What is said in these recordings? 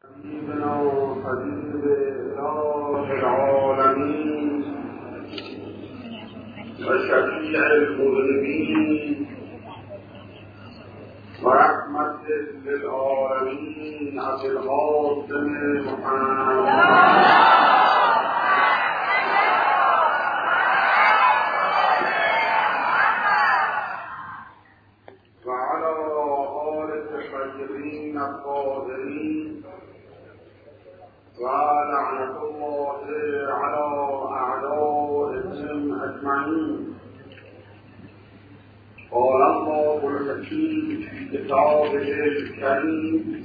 حبيبنا وحبيب إله العالمين وشفيع المذنبين ورحمة للعالمين أبي القاسم محمد وعلى آل الطيبين الطاهرين ولعنة الله على أعدائهم أجمعين. قال الله الحكيم في كتابه الكريم: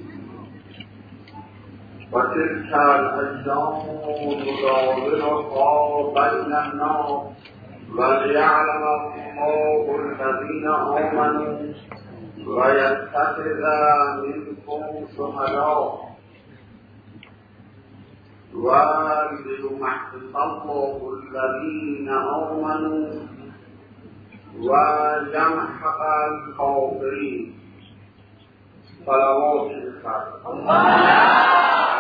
وتلك الأيام نداولها بين الناس وليعلم الله الذين آمنوا ويتخذ منكم شهداء وليمحص الله الذين آمنوا ويمحق الكافرين. صلوات الخير.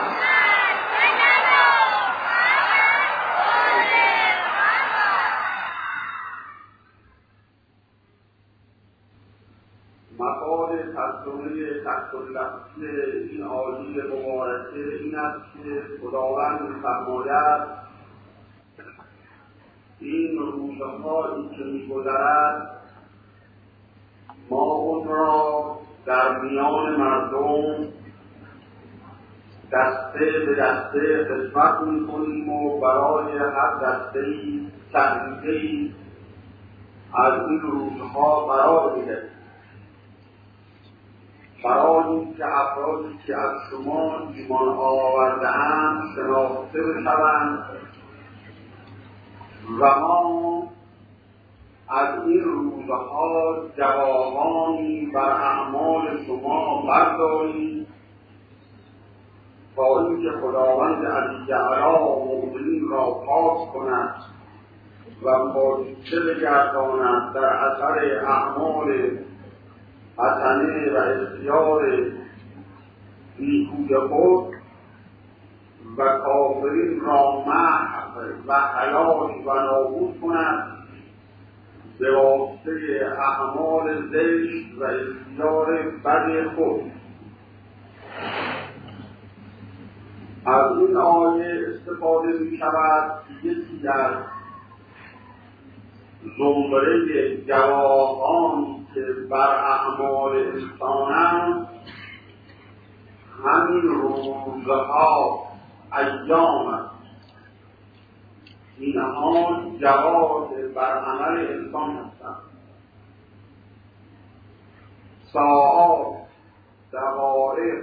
مقال ترجمه تحت اللفظ این آیه مبارکه این است که خداوند می‌فرماید این روزهایی که می‌گذرد ما اون را در میان مردم دسته به دسته قسمت می‌کنیم و برای هر دسته‌ای صحیفه‌ای از این روزها قرار می‌دهیم برای اینکه افرادی که از شما ایمان آورده‌اند شناخته بشوند و ما از این روزها جوابانی بر اعمال شما برداریم تا اینکه خداوند علی اعلی مؤمنین را پاک کند و پاکیزه بگرداند در اثر اعمال حسنه و اختیار نیکوی خود و کافرین را محو و هلاک و نابود کند به واسطه اعمال زشت و اختیار بد خود. از این آیه استفاده می شود که یکی در زمره گواهانی که بر اعمال انسانند همین روزها ایام است. اینها جواز بر عمل انسان هستند. ساعات، دقایق،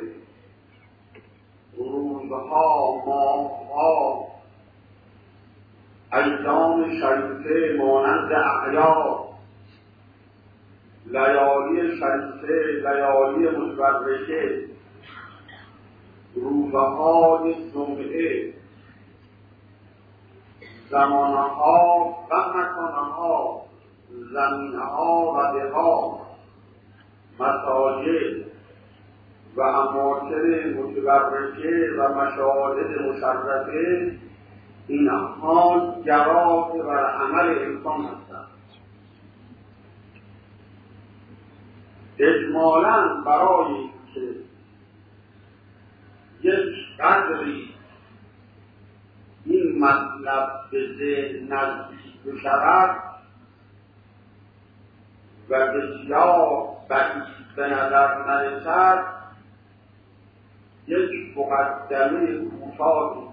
روزها، ماهها، ایام شریفه مانند اعیاد، لیالی شریفه، لیالی متبرکه، روزهای جمعه، زمانها و مکانها، زمینها و دهها، مساجد و اماکن متبرکه و مشاهد مشرفه، اینها جواب بر عمل انسان هستند. اجمالاً برای اینکه یک قدری این مطلب به ذهن نزدیک بشود و بسیار بعید به نظر نرسد، یک مقدمه کوتاهی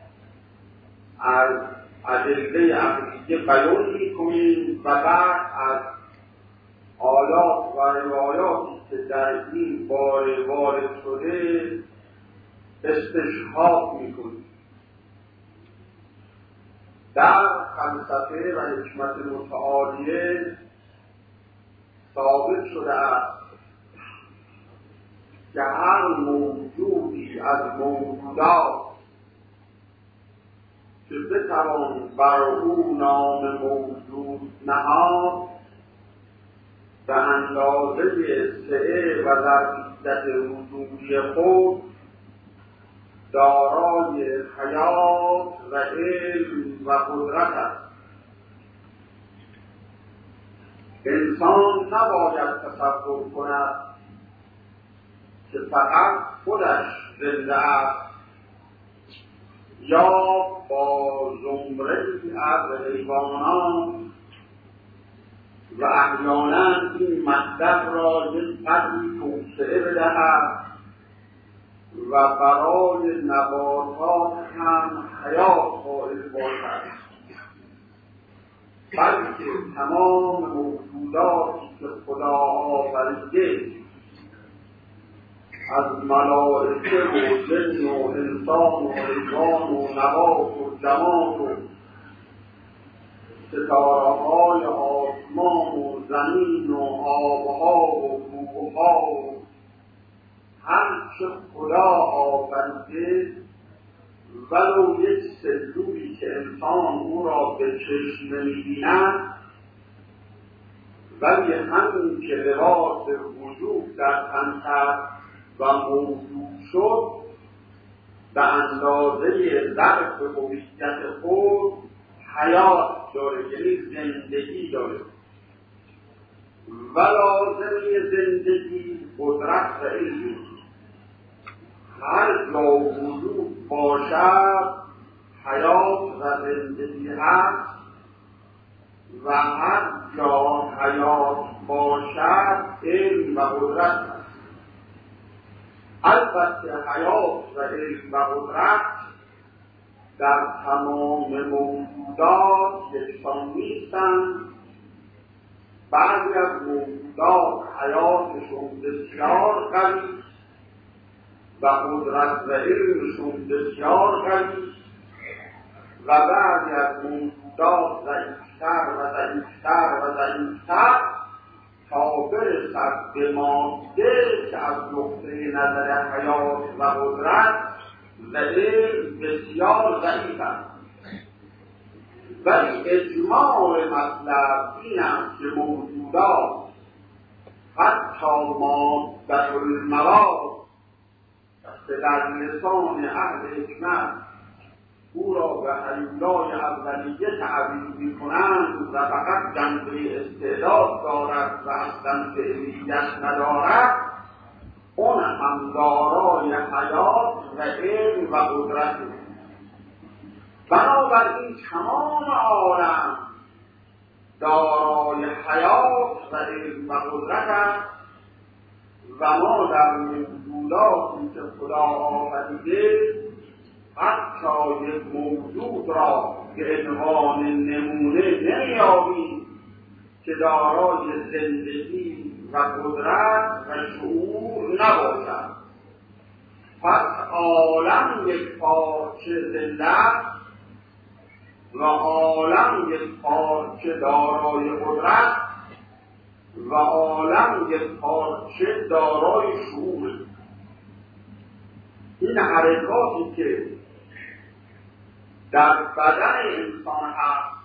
از ادله عقلیه بیان می‌کنیم و بعد از آیات و روایاتی که در این باره وارد شده استشهاد می‌کنیم. در فلسفه و حکمت متعالیه ثابت شده است که هر موجودی از موجودات که بتوان بر او نام موجود نهاد به اندازه سعه و ظرفیت وجودی خود دارای حیات و علم و قدرت است. انسان نباید تصور کند که فقط خودش زنده است یا با زمره‌ای از حیوانات و احیانا این مطلب را یک قدری توسعه بدهد و برای نباتات هم حیات قائل باشد، بلکه تمام موجوداتی که خدا آفریده از ملائکه و جن و انسان و حیوان و نبات و جماد و ستاره‌های آسمان و زمین و آبها و کوهها و هر چه خدا آفریده، ولو یک سلولی که انسان او را به چشم نمی‌بیند، ولی همین که لباس وجود در تن کرد و موجود شد، به اندازه ظرف هویت خود حیات داره، یعنی زندگی داره و لازمه زندگی قدرت و علم. هر جا وجود باشد حیات و زندگی هست و هر جا حیات باشد علم و قدرت هست. البته حیات و علم و قدرت در تمام موجودات یکسان نیستند. بعضی از موجودات حیاتشون بسیار قوی و قدرت و علمشون بسیار قوی و بعضی از موجودات ضعیفتر و ضعیفتر و ضعیفتر تا برسد به ماده که از نقطه نظر حیات و قدرت و علم بسیار ضعیف است. ولی اجماع مطلب این است که موجودات حتی مادة المواد که در لسان اهل حکمت او را به هیولای اولیه تعبیر می‌کنند و فقط جنبه استعداد دارد و اصلا فعلیت ندارد، اون هم دارای حیات و علم و قدرت. بنابراین تمام عالم دارای حیات و علم و قدرت است و ما در موجوداتی که خدا آفریده حتی یک موجود را به عنوان نمونه نمی‌یابیم که دارای زندگی و قدرت و شعور نباشد. پس عالم یک پارچه زنده و عالم یک پارچه دارای قدرت و عالم یک پارچه دارای شعور. این حرکاتی که در بدن انسان هست،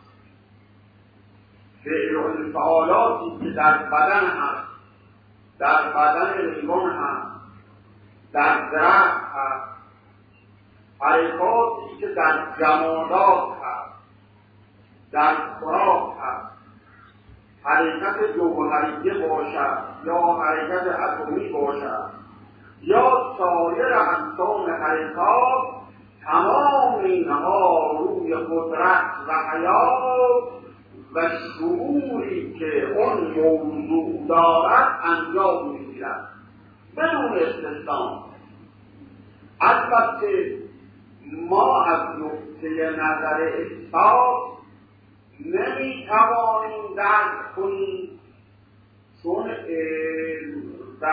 فعل و انفعالاتی که در بدن هست، در بدن حیوان هست، در درخت هست، حرکاتی که در جمادات هست، در خوراک هست، حرکت جوهریه باشد یا حرکت اتمی باشد یا سایر اقسام حرکات، تمام اینها روی قدرت و حیات و شعوری که اون موضوع دارد انجام می‌گیرد بدون استثنا. البته ما از نقطه نظر احساس نمی‌توانیم درک کنیم، چون و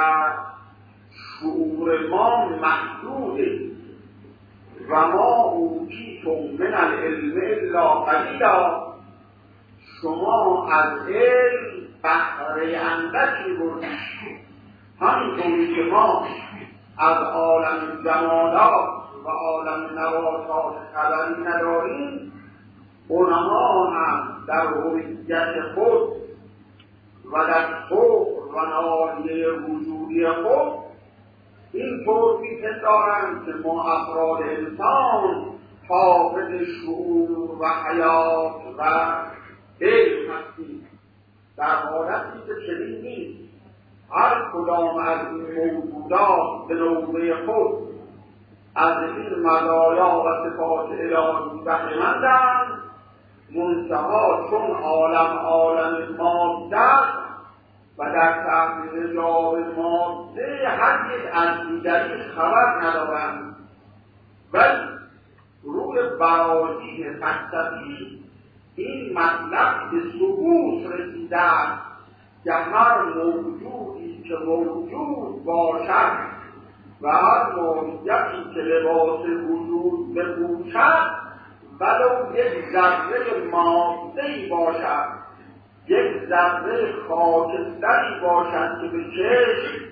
شعور ما محدوده و ما اوتیتم من العلم الا قلیلا. شما از علم بهره اندکی بردید، همینطوری که ما از عالم جمادات و عالم نباتات خبری نداریم، اونها هم در هویت خود و در طور و ناحیه وجودی خود اینطور می‌پندارند که ما افراد انسان فاقد شعور و حیات و علم هستیم، در حالتی که چنین نیست. هر کدام از این موجودات به نوبه خود از این مزایا و صفات الهی بهره‌مندند، منتها چون عالم ماده و در تحت حجاب ماده هر یک از دیگری خبر ندارند، ولی روی براهین فلسفی این مطلب به ثبوت رسیده است که هر موجودی که موجود باشد و هر موجودی که لباس وجود بپوشد ولو یک ذره ماده‌ای باشد، یک ذره خاکستری باشد که به چشم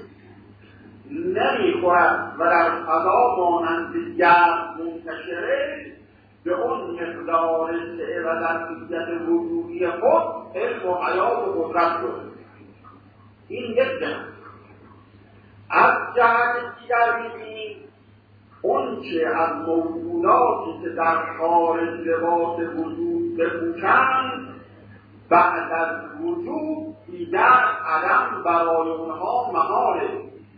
نمیخورد و در فضا مانند گرد منتشره، به اون مقدار سعه و ظرفیت وجودی خود علم و حیات و قدرت دارد. این یک جهت. از جهت دیگر می‌بینیم اون چه از موجوداتی که در خارج لباس وجود بپوشند بعد از وجود دیگر عدم برای اونها محاله.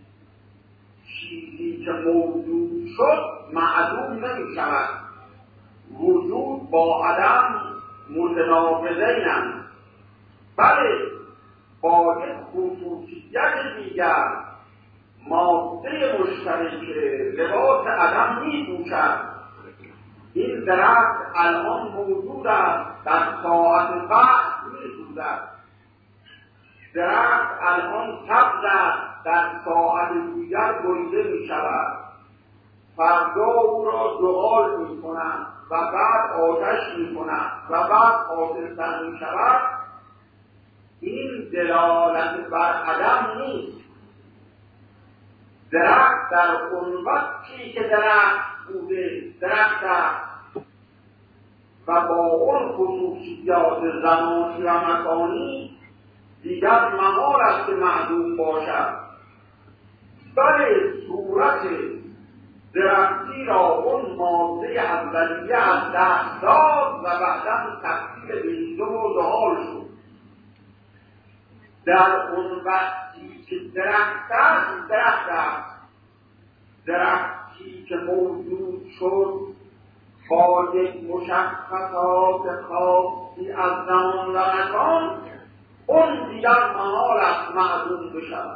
چیزی که موجود شد معدوم نمی شود. وجود با عدم متناقضینند، بله با یک خصوصیت دیگر ماده مشترکه لباس عدم می پوشد. این درخت الان موجود است، در ساعت بعد می سوزد. درخت الان سبز است، در ساعت دیگر بریده می شود. فردا او را زغال می کنند و بعد آتش می کنند و بعد خاطرتر می شود. این دلالت بر عدم نیست. درخت در اون وقتی که درخت بوده درخت است و با اون خصوصیات زمانی و مکانی دیگر محال است که معدوم باشد. بله صورت درختی را اون ماده اولیه از دست داد و بعدا تبدیل به هیزم و زغال شد. در اون وقتی که درخت است درخت است. درختی که موجود شد با یک مشخصات خاصی از زمان و مکان، اون دیگر محال است معدوم بشود.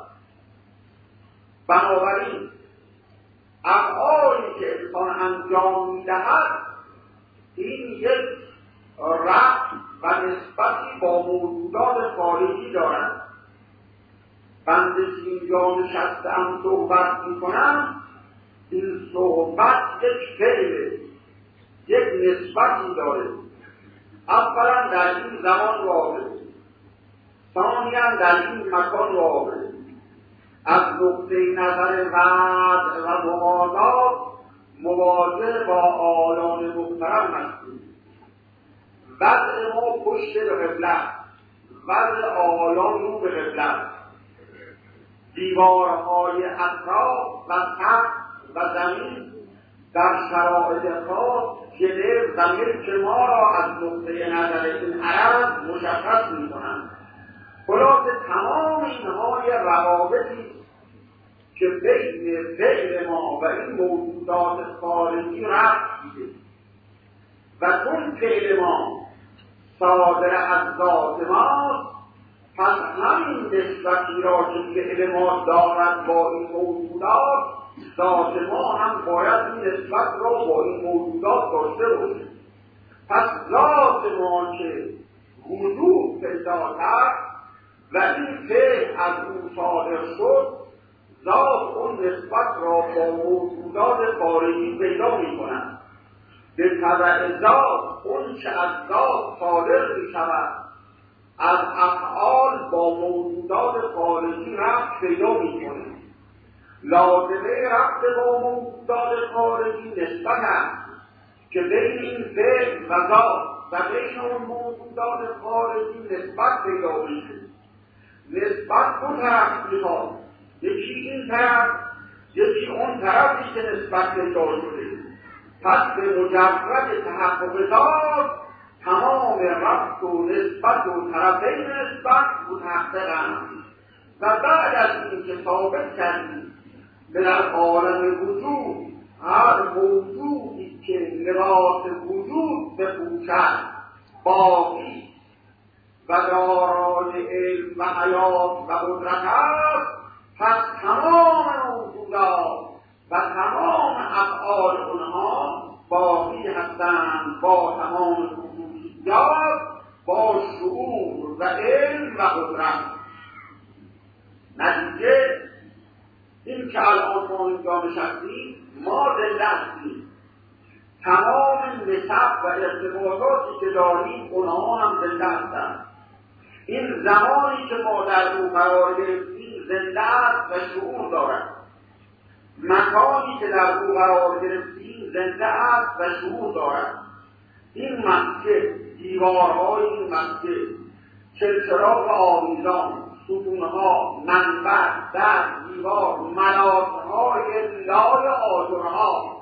بنابراین افعالی که انسان انجام می‌دهد این یک ربط و نسبتی با موجودات خارجی دارد. بنده که اینجا نشسته‌ام صحبت می‌کنم، این صحبت یک فعله، یک نسبتی داره. اولا در این زمان واقع، ثانیاً در این مکان واقع. از نقطه نظر وضع و موازات مواجه با عالم محترم هستیم. وضع ما پشت به قبله، وضع عالم رو به قبله. دیوارهای اطراف و سقف و زمین در شرایط خاص جلو و ملک ما را از نقطه نظر این عرض مشخص می کنند. خلاصه تمام اینها یه روابطی که بین فعل ما و این موجودات خارجی ربط دیده و چون فعل ما صادر از ذات ماست، پس همین نسبتی را که فعل ما دارد با این موجودات، ذات ما هم باید این نسبت را با این موجودات داشته باشه. پس ذات ما که وجود پیدا کرد و این فعل از او صادر شد، ذات اون نسبت را با موجودات خارجی پیدا می کند. به تبع ذات اون که از ذات صادر می شود از افعال با موجودات خارجی ربط پیدا می کند. لازمه ربط با موجودات خارجی نسبت است که بین این فعل و ذات و بین اون موجودات خارجی نسبت پیدا می کند. نسبت دو طرف میخواد. یکی این طرف اون طرفی که نسبت به جا شده. پس به مجرد تحقق ذات تمام ربط و نسبت و طرفین نسبت متحققند و بعد از این که ثابت کردیم که در عالم وجود هر موجودی که لباس وجود بپوشد باقی و دارای علم و حیات و قدرت است، پس تمام موجودات و تمام افعال اونها باقی هستند با تمام خصوصیات، با شعور و علم و قدرت. نتیجه این که الان ما اینجا نشستیم، ما زنده هستیم. تمام نسب و ارتباطاتی که داریم اونها هم زنده هستند. این زمانی که ما در او قرار گرفتیم زنده است و شعور دارد. مکانی که در او قرار گرفتیم زنده است و شعور دارد. این مسجد، دیوارهای این مسجد، چلچراغ آویزان، ستونها، منبر، در، دیوار، ملاتهای لای آجرها،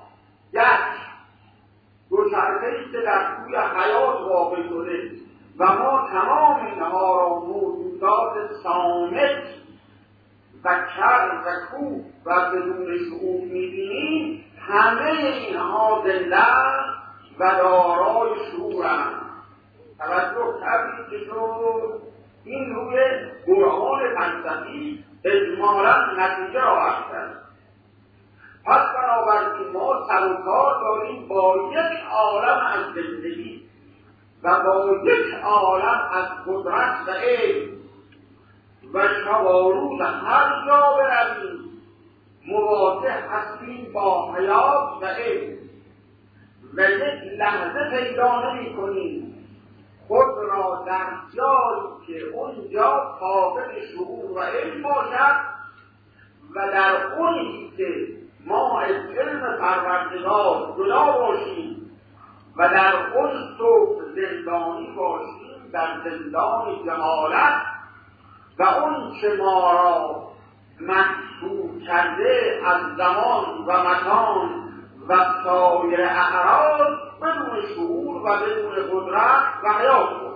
دوچرخه‌ای که در کوی حیات واقع شده و ما تمام اینها را موجودات صامت و کر و کوه و بدون شعور می‌بینیم، همه اینها زنده و دارای شعورند. توجه کردید که شد این روی برهان فلسفی اجمالاً نتیجه را بخشد. پس بنابراین ما سر و کار داریم با یک عالم از زندگی و با یک عالم از قدرت و علم و شب و روز هر جا برویم مواجه هستیم با حیات و علم و یک لحظه پیدا نمی کنیم خود را در جایی که اونجا قابل شعور و علم باشد و در اونی که ما از علم پروردگار جدا باشیم و در اون صبح زندانی باشیم، در زندان جهالت و اون که ما را محصور کرده از زمان و مکان و سایر اعراض بدون شعور و بدون قدرت و حیات بود.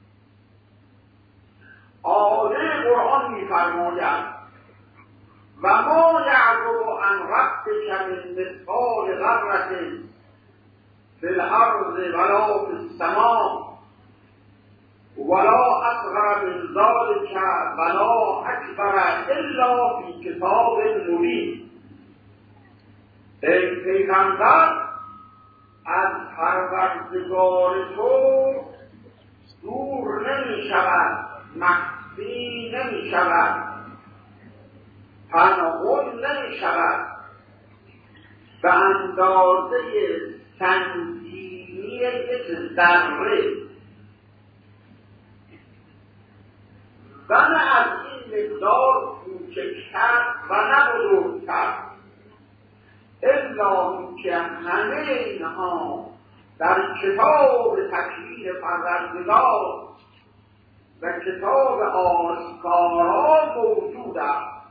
آیه قرآن می‌فرماید و ما یعزب عن ربک من مثقال ذرة فی الارض ولا فی السماء ولا اصغر من ذلک ولا اکبر الا فی کتاب مبین. ای پیغمبر، از پروردگار تو دور نمی شود، مخفی نمی شود، پنهان نمی شود، به اندازه سنگینی یک ذره و نه از این مقدار کوچکتر و نه بزرگتر، الا که همه اینها در کتاب تکوین پروردگار و کتاب آشکارا موجود است.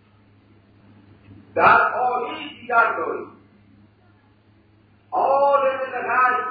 در آیه دیگر داریم عالم الغیب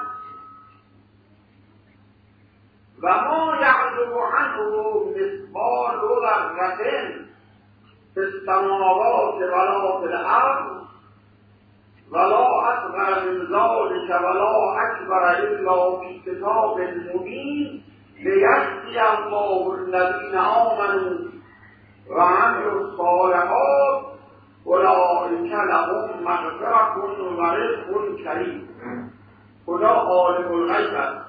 و ما یعزب عنه مثقال ذرة فی السماوات ولا فی الارض ولا اصغر من ذلک ولا اکبر الا فی کتاب مبین لیجزی الله الذین آمنوا و عملوا الصالحات اولئک لهم مغفرة و رزق کریم. خدا عالم الغیب است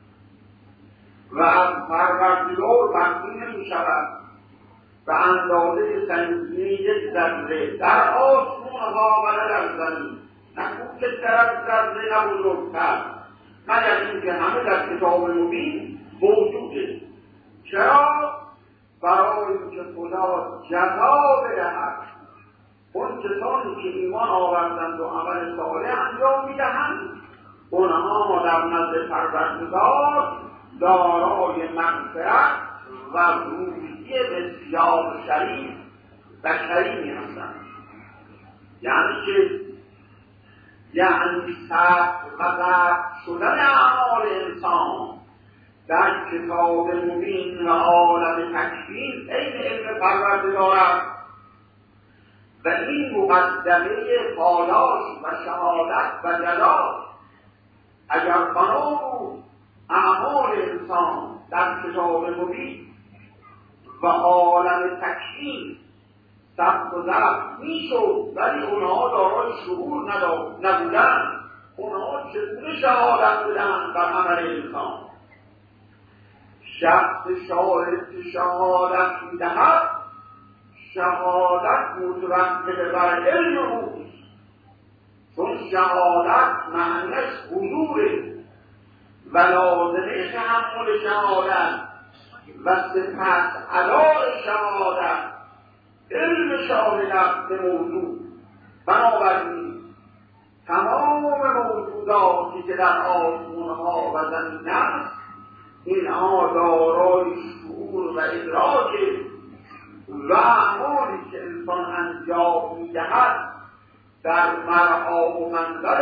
و از پروردگار تقدیم نمی شود به اندازه سنگینی یک ذره در آسمان ها و نه در زمین، نه کوچکتر از ذره نه بزرگتر، مگر اینکه همه در کتاب مبین موجوده. چرا؟ برای اینکه خدا جزا بدهد اون کسانی که ایمان آوردند و عمل صالح انجام میدهند، اونها در نزد پروردگار دارای مغفرت و روزی بسیار شریف و کریمی هستند. یعنی چنانچه یعنی ثبت و ضبط شدن اعمال انسان در کتاب مبین و عالم تکوین عین علم پروردگار است و این مقدمه پاداش و شهادت و جزا اگر بنا اعمال انسان در کتاب مبین و عالم تکوین ثبت و ضبط میشد ولی اونها دارای شعور نبودن، اونها چگونه شهادت بدن بر عمل انسان؟ شخص شاهد که شهادت میدهد شهادت متوقف بر علم اوست، چون شهادت معنیش حضوره و لازمه تحمل شهادت و سپس ادای شهادت علم شاهدت به موضوع. بنابراین تمام موجوداتی که در آسمان‌ها و زمین است اینها دارای شعور و ادراک و اعمالی که انسان انجام می‌دهد در مرعا و منظر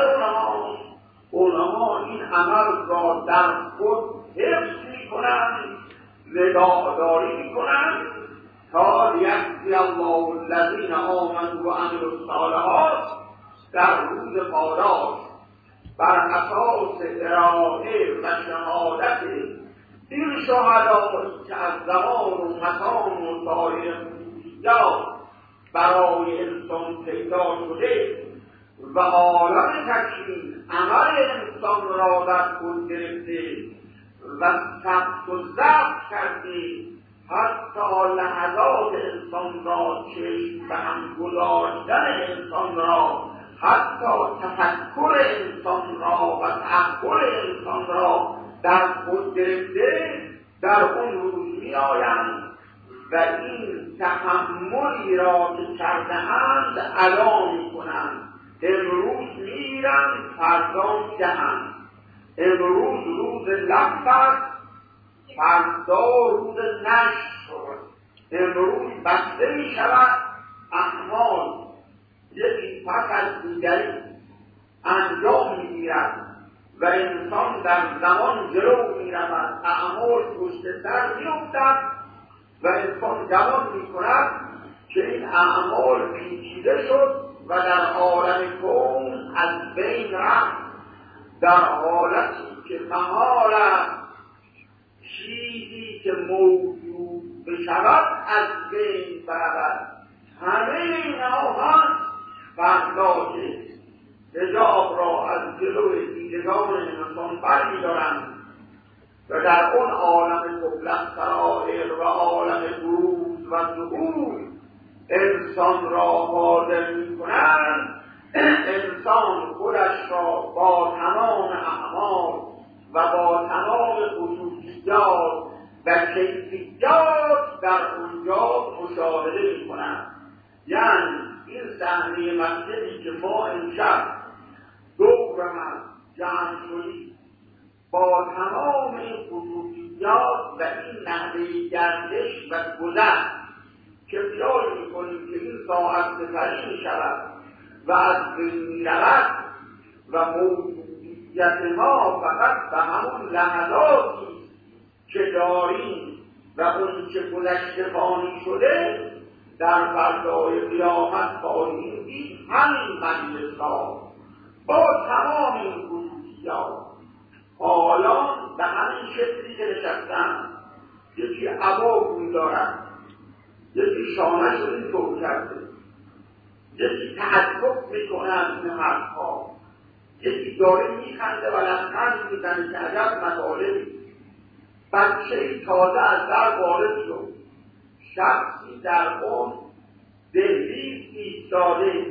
اونها این عمل را در خود حفظ می‌کنند، نگاهداری می‌کنند تا لیجزی الله الذین آمنوا و عملوا الصالحات در روز پاداش بر اساس اراده و شهادت این شهدایی که از زمان و مکان و سایر خصوصیات برای انسان پیدا شده و عالم تکوین عمل انسان را در خود گرفته و ثبت و ضبط کرده، حتی لحظات انسان را چشم به هم گذاشتن انسان را، حتی تفکر انسان را و تعقل انسان را در خود گرفته در اون روز می آیند و این تحملی را که کرده اند ادا می کنند. امروز میرند فردا می دهند. امروز روز لطف است، فردا روز نشر. امروز بسته می شود اعمال یکی پس از دیگری انجام می گیرد و انسان در زمان جلو می رود، اعمال پشت سر می افتد و انسان گمان می کند که این اعمال پیچیده شد و در عالم کون از بین رفت، در حالتی که محال است چیزی که موجود بشود از بین برود. همه اینها هست فردا که حجاب را از جلوی دیدگان انسان برمی‌دارند و در اون عالم مطلق سرائر و عالم بروز و ظهور انسان را حاضر می‌کنند. انسان خودش را با تمام اعمال و با تمام خصوصیات و کیفیات در اونجا مشاهده می‌کند. یعنی این صحنه مسجدی که ما امشب دور هم جمع شدیم با تمام این خصوصیات و این نحوه گردش و گذشت که خیال می‌کنیم که این ساعت سپری می‌شود و از بین می‌رود و موجودیت ما فقط به همون لحظاتی که داریم و اون که گذشته فانی شده در فردای قیامت خواهیم دید همین مجلس‌ها با تمام این خصوصیات. حالا به همین شکلی که نشستن یکی عبا بوی دارد، یکی شانه شد این طور کرده، یکی تعجب میکنه از این حرفها، یکی داره میخنده و لبخند میزنه که عجب مطالبی. بچه‌ای تازه از در وارد شد، شخصی در اون دهلیز ایستاده،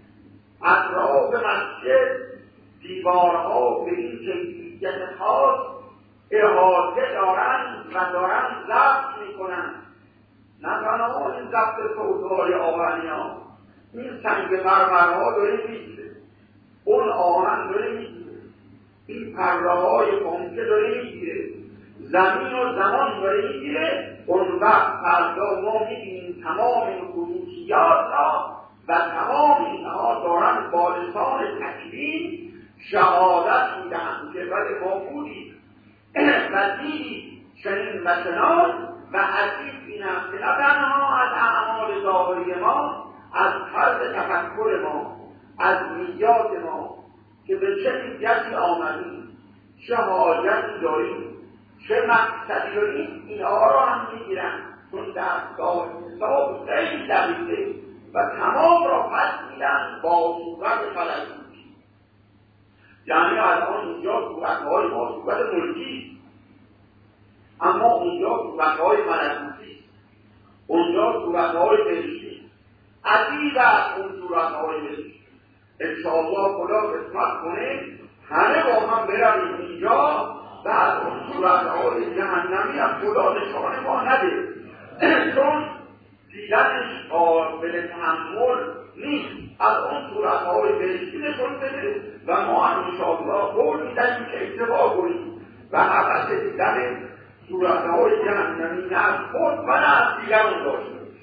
اطراف مسجد دیوارها به این کیفیت خاص احاطه دارند و دارند ضبط میکنند. نه تنها این ضبط صوت‌های آهنیان، این سنگ مرمرها داره میگیره، اون آهن داره میگیره، این پره‌های پنکه داره میگیره، زمین و زمان داره میگیره. اون وقت فردا ما میبینیم تمام این خصوصیات را و تمام اینها دارن با لسان تکوین شهادت میدهند که ولی ما بودیم و دیدیم چنین و چنان و عزیز اینم که نه تنها از اعمال ظاهری ما، از طرز تفکر ما، از نیات ما که به چه نیتی آمدیم، چه حاجتی داریم، چه مقصدی داریم، اینها را هم میگیرن، چون دستگاه حساب خیلی دقیقه و تمام را پس میدن با صورت فلسفی. یعنی الان اینجا صورتهای ما صورت ملکی، اما اونجا صورتهای ملکوتی، اونجا صورتهای بهشتی. عزیز از اون صورتهای بهشتی انشاءالله خدا قسمت کنه همه با هم برویم اینجا و از اون صورتهای جهنمی هم خدا نشانه ما نده، چون دیدنش قابل تحمل نیست. از اون صورتهای بهشتی نشون بده و ما هم انشاءالله قول میدهیم که اتباع کنیم و حبس دیدن صورتهای جهنمی نه از خود و نه از دیگران داشته باشیم.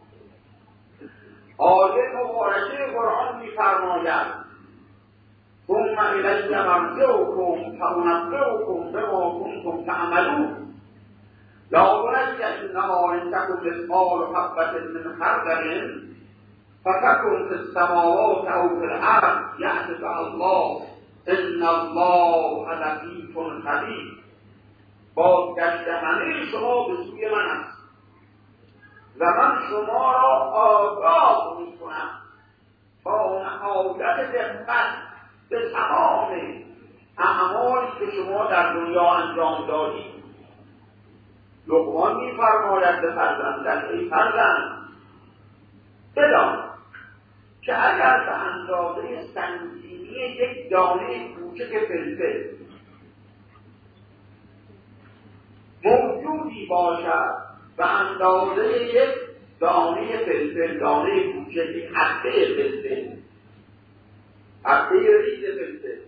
آیه مبارکه قرآن می‌فرماید ثم الی مرجعکم فانبئکم بما کنتم تعملون لا تنجی انما ان تکن مثقال حبة من خردل فتكن في السماوات او في الارض یأتی بها الله ان الله لطیف خبیر. بازگشت همه شما به سوی من است و من شما را آگاه می‌کنم با نهایت دقت به تمام اعمالی که شما در دنیا انجام دادید. لقمان می‌فرماید به فرزندش ای فرزند بدان که اگر به اندازه سنگینی یک دانه کوچک فلفل موجودی باشد و اندازه یک دانه فلفل، دانه کوچکی، حبه فلفل، حبه ریز فلفل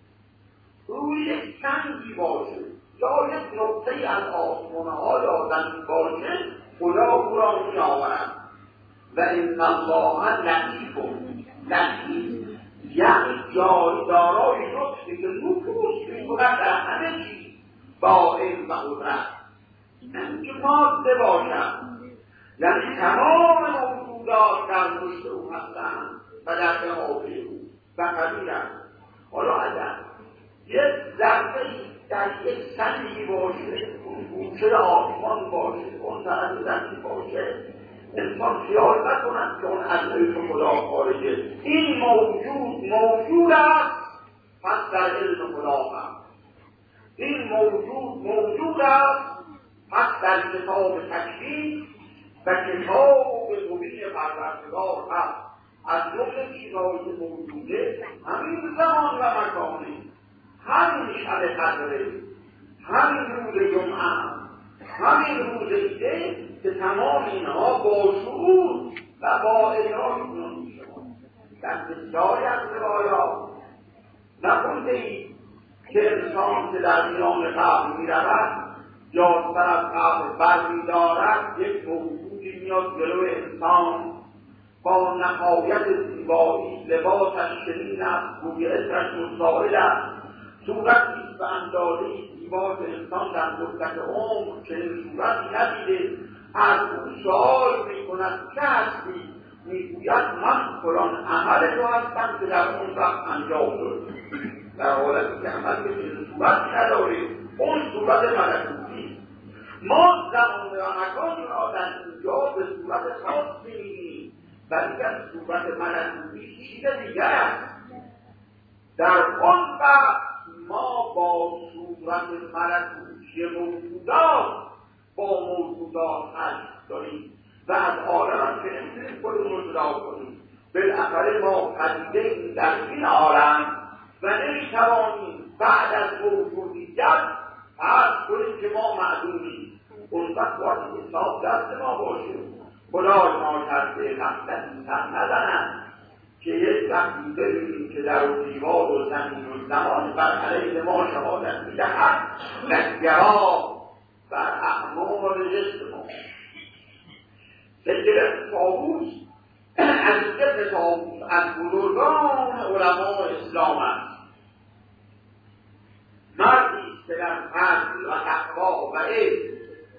روی یک سنگی باشه یا یک نقطه از آسمان‌ها یا زمین باشه، خدا او را می‌آورد. و ان الله لطیف، لطیف یعنی جایدارای لطفی که نفوذ می‌کند در همه چیز با علم و قدرت، یعنی که ماده باشد، یعنی تمام موجودات در مشت او هستند و در احاطه او و قدیرند. حالا اگر یک ذره در یک سنگی باشه، اون گوشه آسمان باشه، اون طرف زمین باشه، انسان خیال نکند که اون از علم خدا خارجه. این موجود است، پس در علم خدا هست. این موجود است، پس در کتاب تکوین و کتاب مبین پروردگار هست. از جمله چیزهایی که موجوده همین زمان و مکانه، همین شب قدره، همین روز جمعه، همین روز عیده که تمام اینها با شعور و با ادراک شما در بسیاری از روایات نخونده اید که انسان که در میان قبر میرود یا سر از قبر بر میدارد، یک موجودی میاد جلو انسان با نهایت زیبایی، لباسش شنین است، روی عطرش مساعد است، صورتی به اندازه زیبا که انسان در مدت عمر چنین صورتی ندیده. از او سؤال میکند که هستی؟ میگوید من فلان عمل رو هستم که در اون وقت انجام شد، در حالتی که عمل که چنین صورتی نداره، اون صورت ملکوتی. ما زمان و مکان را در اینجا به صورت خاص می‌بینیم، ولی از صورت ملکوتی چیز دیگر است. در اون وقت ما با صورت ملکوتی موجودات با موجودات هست داریم و از عالم که نمیتونیم خودمون رو جدا کنیم. بالاخره ما پدیده در این عالم و نمیتوانیم بعد از موجودیت فرض کنیم که ما معدومیم. اون وقت باید حساب دست ما باشیم. خدای ما کرده نفتن سر نزنن که یک وقتی ببینیم که در اون دیوار و زمین و زمان بر علیه ما شهادت میدهد، نگرا بر اعمال جسم ما. سید طاووس علی بن طاووس از بزرگان علما اسلام است. مردی است که در فضل و تقوا و علم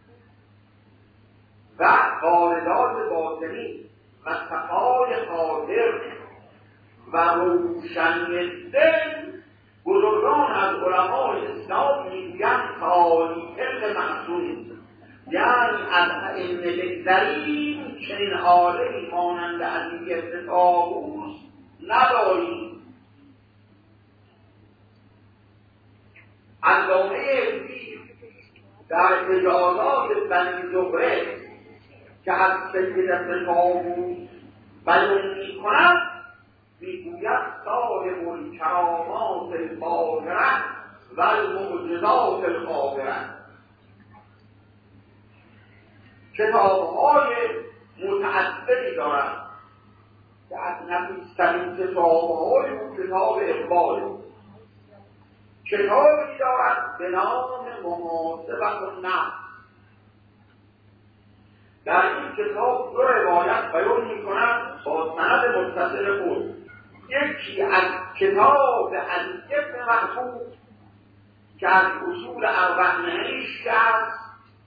و واردات باطنی و صفای خاطر و روشنی دل بزرگان از علمای اسلام میگویند تاریخ معصوم، یعنی از ائمه بگذریم چنین حاله‌ای مانند علی بن طاووس نداریم. علامه علمی در اجازات بنی زهره که از سید ابن طاووس بیان می‌کند میگوید صاحب الکرامات الباهره و المعجزات الخابره، کتاب‌های متعددی دارد که از نفیس‌ترین کتاب‌های او کتاب اقبال، کتابی دارد به نام محاسبة النفس. در این کتاب دو روایت بیان می‌کند با سند متصل خود، یکی از کتاب علی بن محبوب که از اصول اربعینش است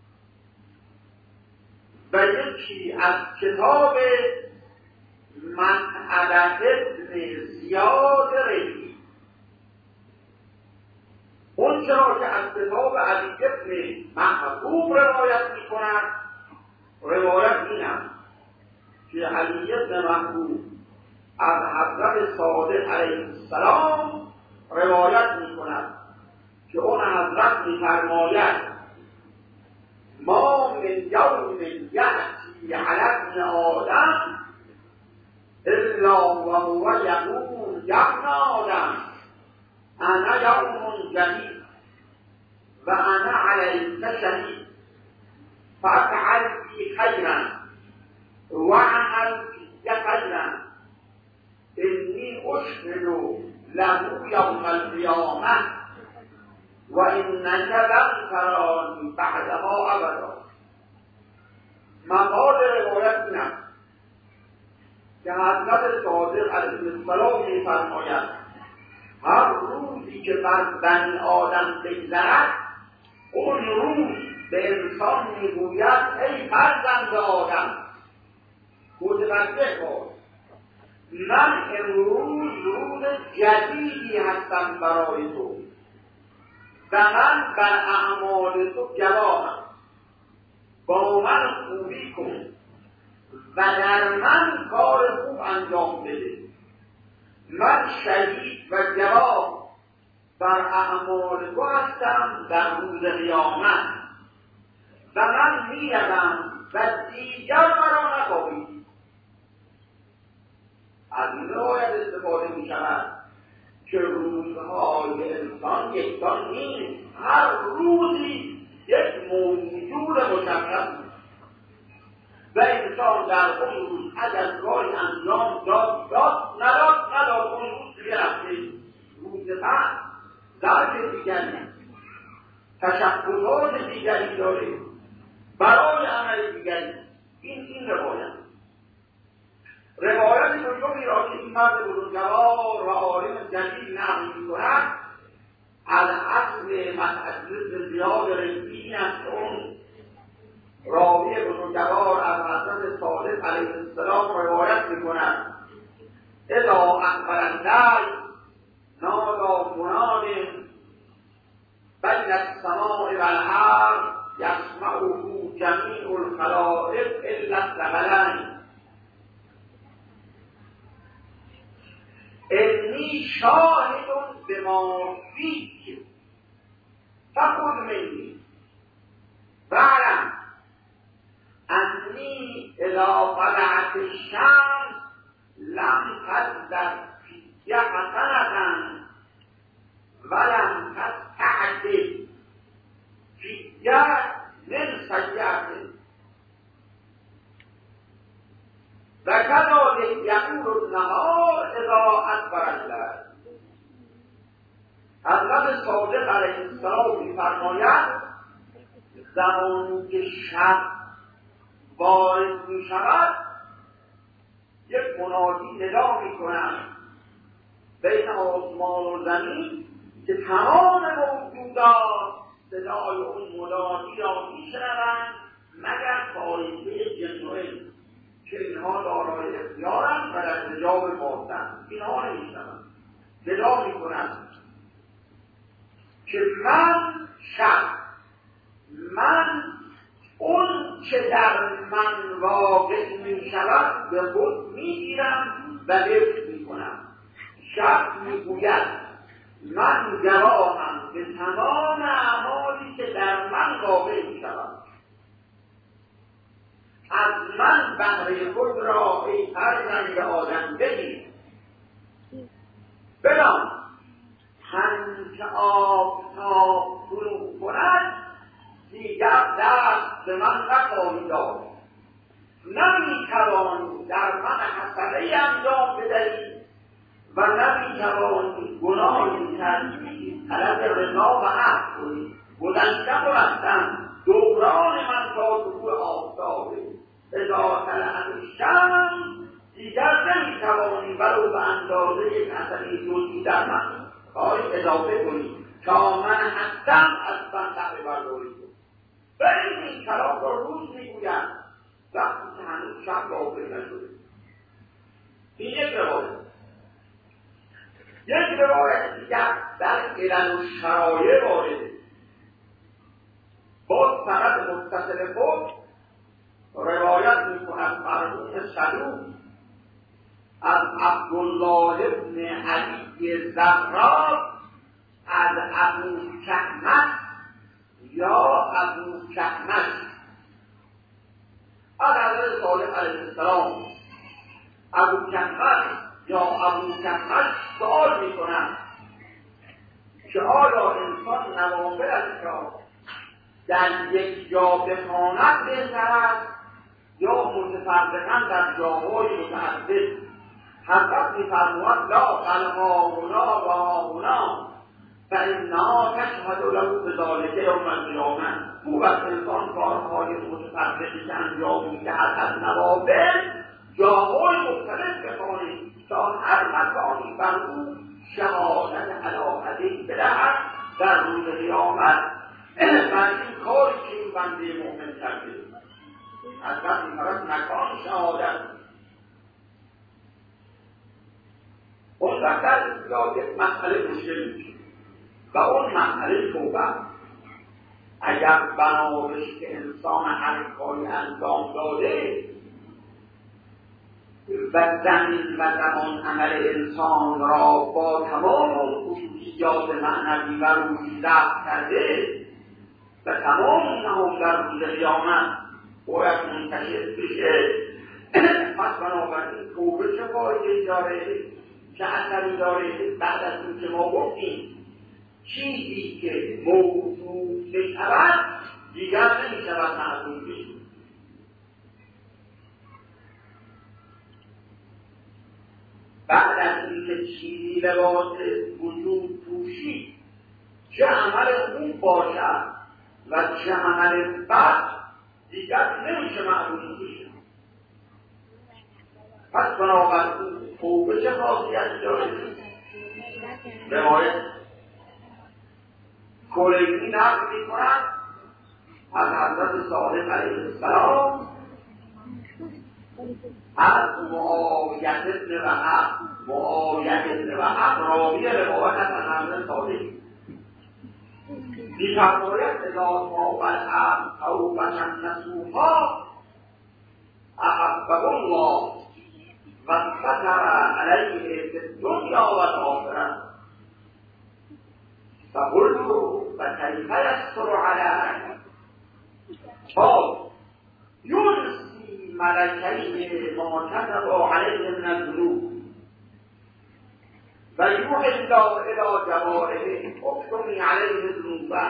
و یکی از کتاب مسعدة بن زیاد رحی. اون چرا که از کتاب علی بن محبوب روایت می‌کند، روایت این است که علی بن محبوب از حضرت صادق علیه السلام روایت می‌کند که اون حضرت می‌فرماید ما من یوم یأتی علی ابن آدم الا و هو یقول یا ابن آدم انا یوم جدید و انا علیک شهید فافعل فی خیرا واعمل فی خیرا انی اشهد له یوم القیامه و انک لن ترانی بعدها ابدا. مقال روایت این است که حضرت صادق علیه السلام می‌فرماید هر روزی که بر بنی آدم بگذرد اون روز به انسان میگوید ای فرزند آدم متوجه باش، من امروز روز جدیدی هستم برای تو و من بر اعمال تو گواهم، با من خوبی کن و در من کار خوب انجام بده. من شهید و گواه بر اعمال تو هستم در روز قیامت و من میروم و دیگر مرا نخواهی. از این روایت استفاده می شود که روزهای انسان یکسان نیست، هر روزی یک موجود مشخص و انسان در اون روز اگر کاری انجام داد نداد اون روز دیگه رفته. روز بعد درک دیگری تشخصات دیگری داره برای عمل دیگری. این روایت دومی را که این مرد بزرگوار و عالم جلیل نقل می‌کند از اصل مسعدة بن زیاد رحی است. اون راوی بزرگوار از حضرت صادق علیه السلام روایت می‌کند اذا اقبل الليل نادى مناد بین السماء والارض یسمعه جمیع الخلائق الا الثقلین انی شاهد بما فیک فخذ منی واعلم انی اذا طلعت الشمس لم تزدد فی حسنة ولم تستعجل فی من سیئة و كذلك یقول النهار اذا ادبر الليل. حضرت صادق علیه السلام می‌فرماید زمانی که شب وارد می‌شود یک منادی ندا میکنند بین آسمان و زمین که تمام موجودات صدای اون منادی را میشنوند مگر طایفه جن و انس که اینها دارای اختیارند و در حجاب باطن اینها نمیشنوند. ندا میکنند که من اون که در من واقع می شود به خود می گیرم و حفظ می کنم. شب می گوید من گواهم به تمام اعمالی که در من واقع می شود. از من بهره خود را ای فرزند آدم بگیر. بدان هنچه آفتاب فرو کند دیگر دست به من نخواهی داشت. نمیتوانی در من حسنه انجام بدهی و نمیتوانی گناهی ترجیحی طلب رضا و عفو کنی. گذشتن و رفتن دوران من تا طلوع آفتاب اذا طلعت الشمس دیگر نمیتوانی ولو به اندازه یک حسنه جزئی در من کاری اضافه کنی تا من هستم از من تقریبا برداری. ولی این کلام را روز میگوید وقتی که هنوز شب واقع نشده. این یک روایت دیگر در علل و شرایع وارده. باز فقط متصل خود روایت میکند مرحوم صدوق از عبدالله ابن علی زهرا از ابو کهمس یا ابو کهمس از حضرت صالح علیه السلام ابو کهمس یا ابو کهمس سؤال میکنند که آیا انسان نوافلش را در یک جا بخواند بهتر است یا متفرقا در جاهای متعدد؟ حضرت میفرماید لا بل هاهنا و هاهنا فإنها تشهد له بذلک یوم القیامة. خوب از انسان کارهای متفرقی که انجام میدهد از نوافل جاهای مختلف بخوانید تا هر مکانی بر او شهادت علاقتی بدهد در روز قیامت بر این کاری که این بنده مؤمن کرده. حضرت میفرماید مکان شهادت اون وقت در اینجا یک مسئله مشکل میشه و اون مسئله توبه. اگر بنابرش که انسان هر کاری انجام داده و زمین و زمان عمل انسان را با تمام خصوصیات معنوی و روحی ضبط کرده و تمام اینها در روز قیامت باید منتشر بشه، پس بنابراین توبه چه فایده‌ای داره، چه اثری داره؟ بعد از اون که ما گفتیم چیزی که موجود بشود دیگر نمیشود معلوم بشه. بعد از اینکه چیزی لباس وجود پوشید، چه عمل خوب باشد و چه عمل بد دیگر نمیشه معلوم بشه. پس بنابراین توبه چه خاصیت داره؟ روایت کلینی نقل می‌کند از حضرت صالح علیه السلام از معاویه ابن وهب راوی روایت از حضرت صالح می‌فرماید اذا طاب العبد توبة نصوحا احبه الله و ستر علیه فی الدنیا و الآخرة. فقلت فكيف يستر عليه؟ قال يرسي ملكين ما كتب عليه من الذنوب ويوحي الله الى جوارحه اكتمي عليه ذنوبه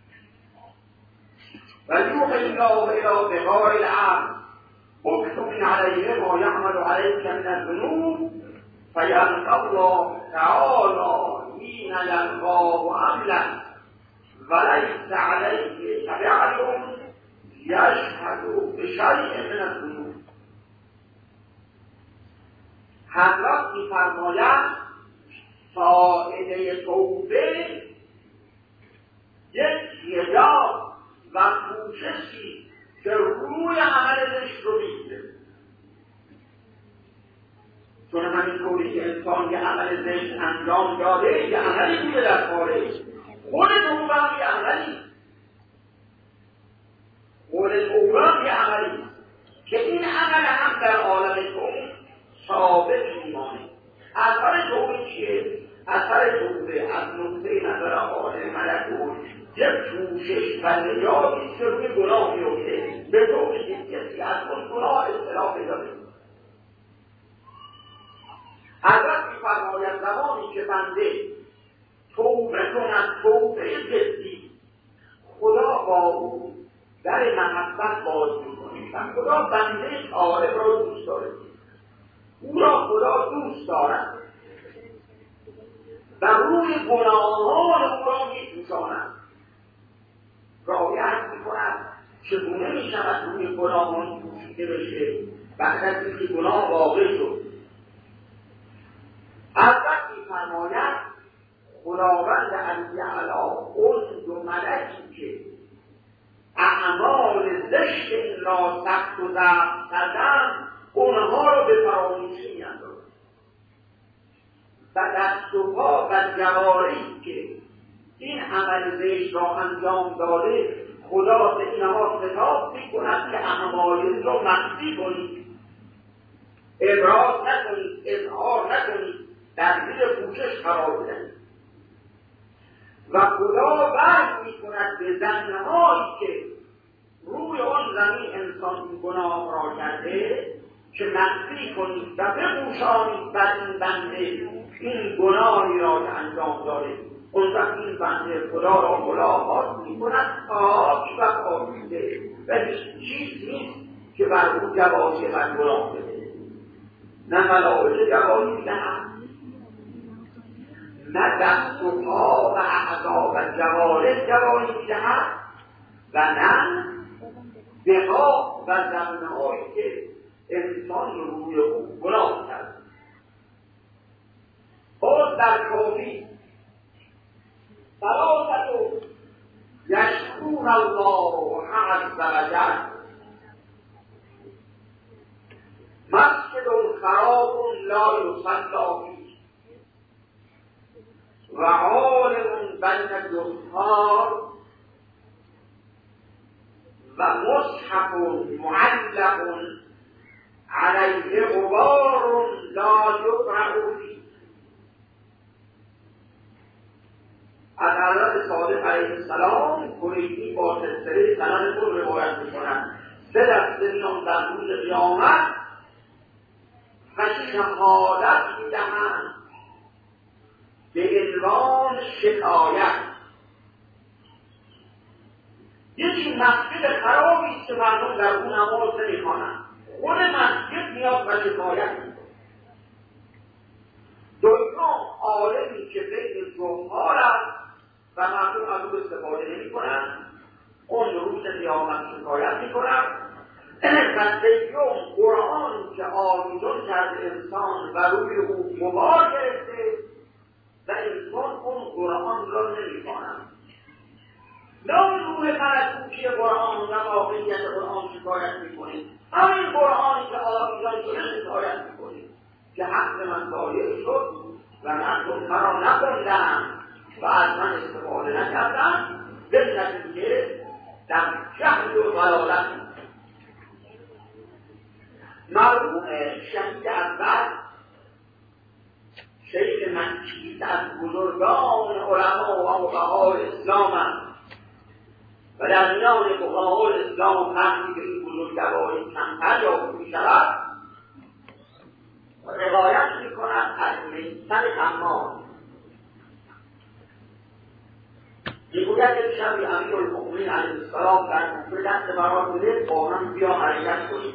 ويوحي الله الى بقاع العبد اكتمي عليه ما يعمل عليك من الذنوب فيلقى الله تعالى حين يلقاه أملا وليس عليه فعل يشهد بشيء من الذنوب. حضرت می‌فرماید فائده توبه یک نجات و کوششی که روی عمل زشت رو میگیره. چون همین طوری که انسان یه عمل زشت انجام داده یه عملی بوده در خارج، خود توبه هم یه عملی، خود توبه هم یه عملی که این عمل هم در عالم توبه ثابت میمانه. اثر توبه چیه؟ اثر توبه از نقطه نظر عالم ملکوت یک کوشش و نجاتی که روی گناه میفته به طوری که کسی از اون گناه اصلاح پیدا می‌کنه. حضرت می‌فرماید زمانی که بنده توبه کند، توبه جدی، خدا با او در محبت باز می‌کنه و خدا بنده طالب را دوست داره، او را خدا دوست دارد و روی گناهان او را می‌پوشاند، رعایت می‌کند چگونه می‌شود روی گناهان پوشیده بشه بعد از اینکه گناه واقع شد. حضرت می‌فرماید خداوند علی‌اعلی اون دو ملکی که اعمال زشت این را سخت و ضبط کردند اونها را به فراموشی می‌اندازد و دست و پا و جوارحی که این عمل زشت را انجام داده خدا به اینها خطاب می‌کند که اعمال را مخفی کنید، ابراز نکنید، اظهار نکنید، در زیر پوشش قرار بدهید و خدا وعده می‌کند به زن‌هایی که روی آن زمین انسان این گناه را کرده که مخفی کنید و بپوشانید بر این بنده این گناهی را که انجام داده. اون وقت این بنده خدا را ملاقات می‌کند پاک و پاکیزه و هیچ چیز نیست که بر او گواهی بر گناه بده، نه ملائکه گواهی می‌دهند، نه دست و پا و اعضا و جوارح گواهی می‌دهند و نه ده‌ها و زمینه‌هایی که انسان روی او گناه کرد. باز در کافی ثلاثة یشکرون الله عز وجل مسجد خراب لا یصلی فیه و عالم بین الجهال و مصحف معلق علیه غبار لا یقرأ فیه. از حضرت صادق علیه السلام کلیدی با سلسله سند خود روایت می‌کنند 3 دسته میان در روز قیامت و شهادت می‌دهند به عنوان شکایت. یکی مسجد خرابی است که مردم در اون نماز نمی‌خوانند، خود مسجد میاد و شکایت می‌کنه. دوم عالمی که بین جهال است و مردم از او استفاده نمی‌کنند، اون روز قیامت شکایت می‌کنند. و سوم قرآن که آویزان کرده انسان و روی او غبار گرفته و انسان اون قرآن را نمی‌خواند. نه روح ملکوتی قرآن و واقعیت قرآن شکایت می‌کنید، همین قرآنی که آویزان شده شکایت می‌کنید که حق من ضایع شد و من را نخوندم و از من استفاده نکردم، به نتیجه در جهل و ضلالت. مرحوم شهید اول شیخ مکیت از بزرگان علما و فقهای اسلام است و در میان فقهای اسلام وقتی که این بزرگواری کمتر یافت می‌شود روایت می‌کند از میثم حماد میگوید که شبی امیرالمؤمنین علیه السلام در کوفه دست برار بوده با هم بیا حرکت کنید.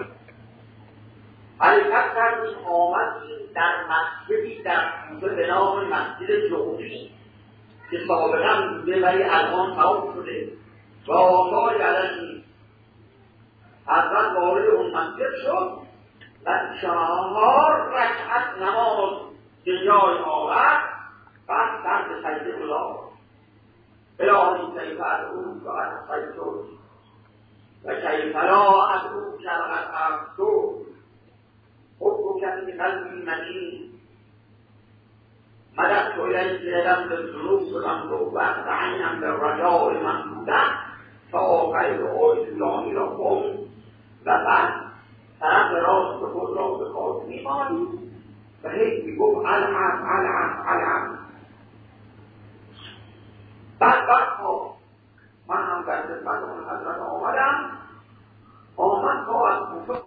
حرکت کردیم آمدیم در مسجدی در کوفه به نام مسجد جعفی که سابقا بوده ولی الان تمام شده و آثاری ازش نیست. حضرت وارد اون مسجد شد و 4 رکعت نماز که جای آورد بعد سر به سجده گذاشت. الهی کیف ادعوک و قد عصیتک و کیف لا ادعوک و قد عصیتک حبک فی قلبی متین مددت الیک یدم بالذنوب مملوءة عینا بالرجاء ممدودة تا غیر عیدانی را کن و بعد طرف راست خود را به خود میمانی و هی میگفت العب العب العب. بعد ها من هم در خدمت اون حضرت آمد تا از کوفه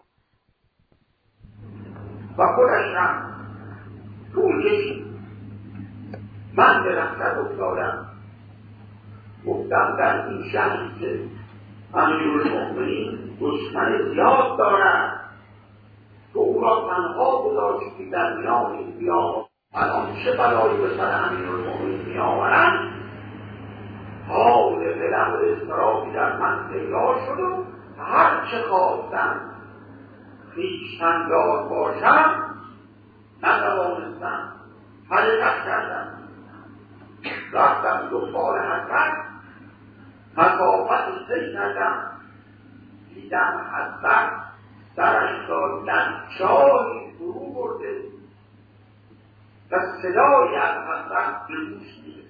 و خودش رفت طول کشید. من به رفتت افتادم گفتم در این شهری که امیرالمؤمنین دشمن زیاد دارد تو او را تنها گذاشتی در میان این بیابان الان چه بلایی به سر امیرالمؤمنین میآورند. حال دلم و اضطرابی در من پیدا شد و هر چه خواستم خویشتندار باشم نتوانستم. حرکت کردم رفتم دنبال حضرت مسافت طی کردم دیدم حضرت سرش را در چاهی فرو برده و صدای از حضرت به گوش می‌رسید.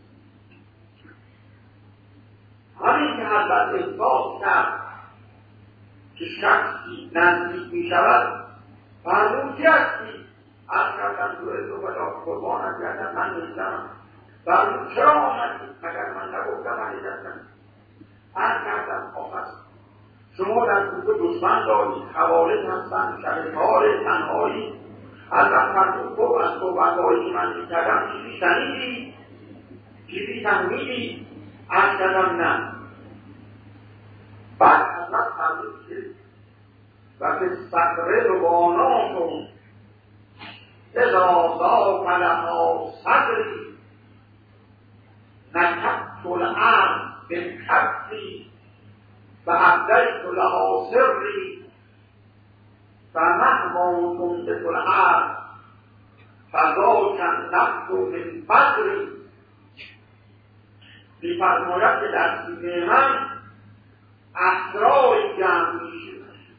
همین که حضرت احساس کرد که شخصی نزدیک می شود فرمود کی هستی؟ عرض کردم تو خدا قربانت کردم من نیستم. فرمود چرا آمدی؟ مگر من نگفتم من نیستم. عرض کردم آقا شما در کوفه دشمن دارید، حوالت هستند، شب کار تنهایی. حضرت فرمود تو از صحبت‌هایی که من می‌کردم چیزی شنیدی؟ چیزی فهمیدی؟ عرض کردم نه. بعد حضرت فرمود که و به صدر رواناتون اذا ضاق لها صدری نکبت الارض بالکفی و ابدیت لها سری فمهما تنبت الارض فذاک النبت من بدری. می‌فرماید که در سینه من اسرار جمع میشه،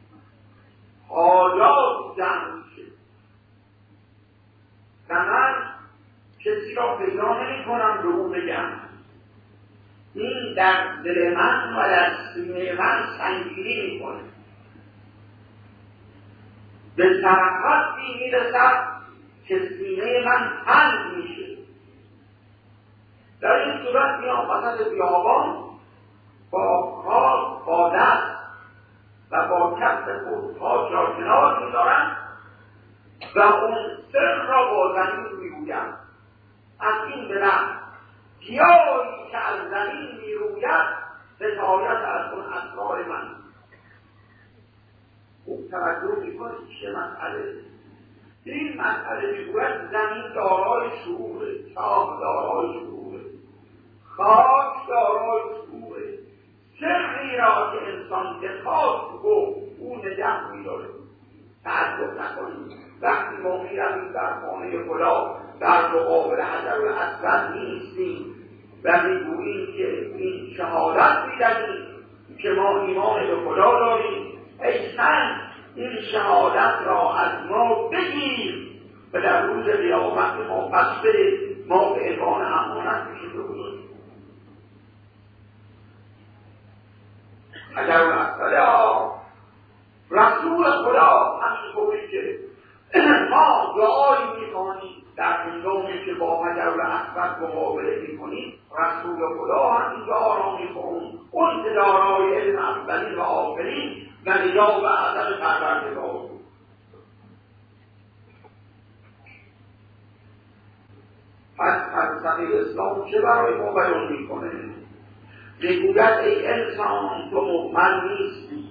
حاجات جمع میشه و من کسی را پیدا نمی کنم به اون بگم. این در دل من و در سینه من سنگینی می کنه. به طرفتی می رسد که سینه من تنگ میشه. در این صورت میام وسط بیابان با کار با دست و با کف خود پاک را کنار می‌دارم و اون سر را با زمین می‌گویم. از این درخت گیاهی که از زمین می‌روید حکایت از اون اسرار من. خوب توجه می‌کنید چه مسئله. این مسئله می‌گوید زمین دارای شعوره، چاه دارای شعوره، خاک دارای شعوره. سری را که انسان بخواد گفت او نگه می‌داره. تعجب نکنید وقتی ما می‌رویم در خانه خدا در مقابل حجر الاسود نیستیم و می‌گوییم که این شهادت می‌دهیم که ما ایمان به خدا داریم، ای سنگ این شهادت را از ما بگیر و در روز قیامت ما پس بده، ما به عنوان امانت میشه بگذاریم. اگر اون اصلا رسول خدا همین طوری که ما دعایی میکنیم در هنگامی که با حجر الاسود مقابله میکنیم، رسول خدا همین دعا را میکنیم اون که دارای علم اولین و آخرین و نجات و عدم پروردگار. پس فلسفه اسلام چه برای ما بیان میکنه؟ میگوید ای انسان تو مؤمن نیستی.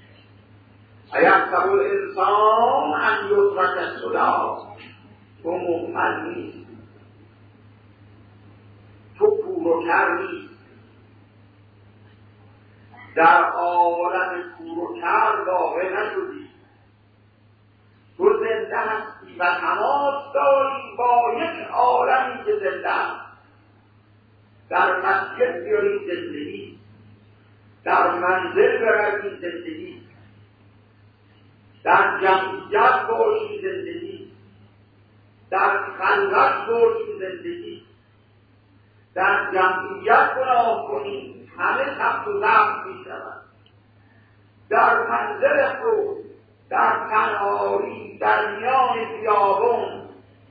ایحسب الانسان ان یترک سدی. تو مؤمن نیستی، تو کور و کر نیستی. در عالم کور و کر واقع نشدی. تو زنده هستی و تماس داری با یک عالمی که زنده است. در مسجد بیاری زندگی، در منزل بروی زندگی، در جمعیت باشی زندگی، در خلوت باشی زندگی، در جمعیت گناه کنی همه ثبت و ضبط می شود. در منزل خود، در تنهایی، در میان بیابان،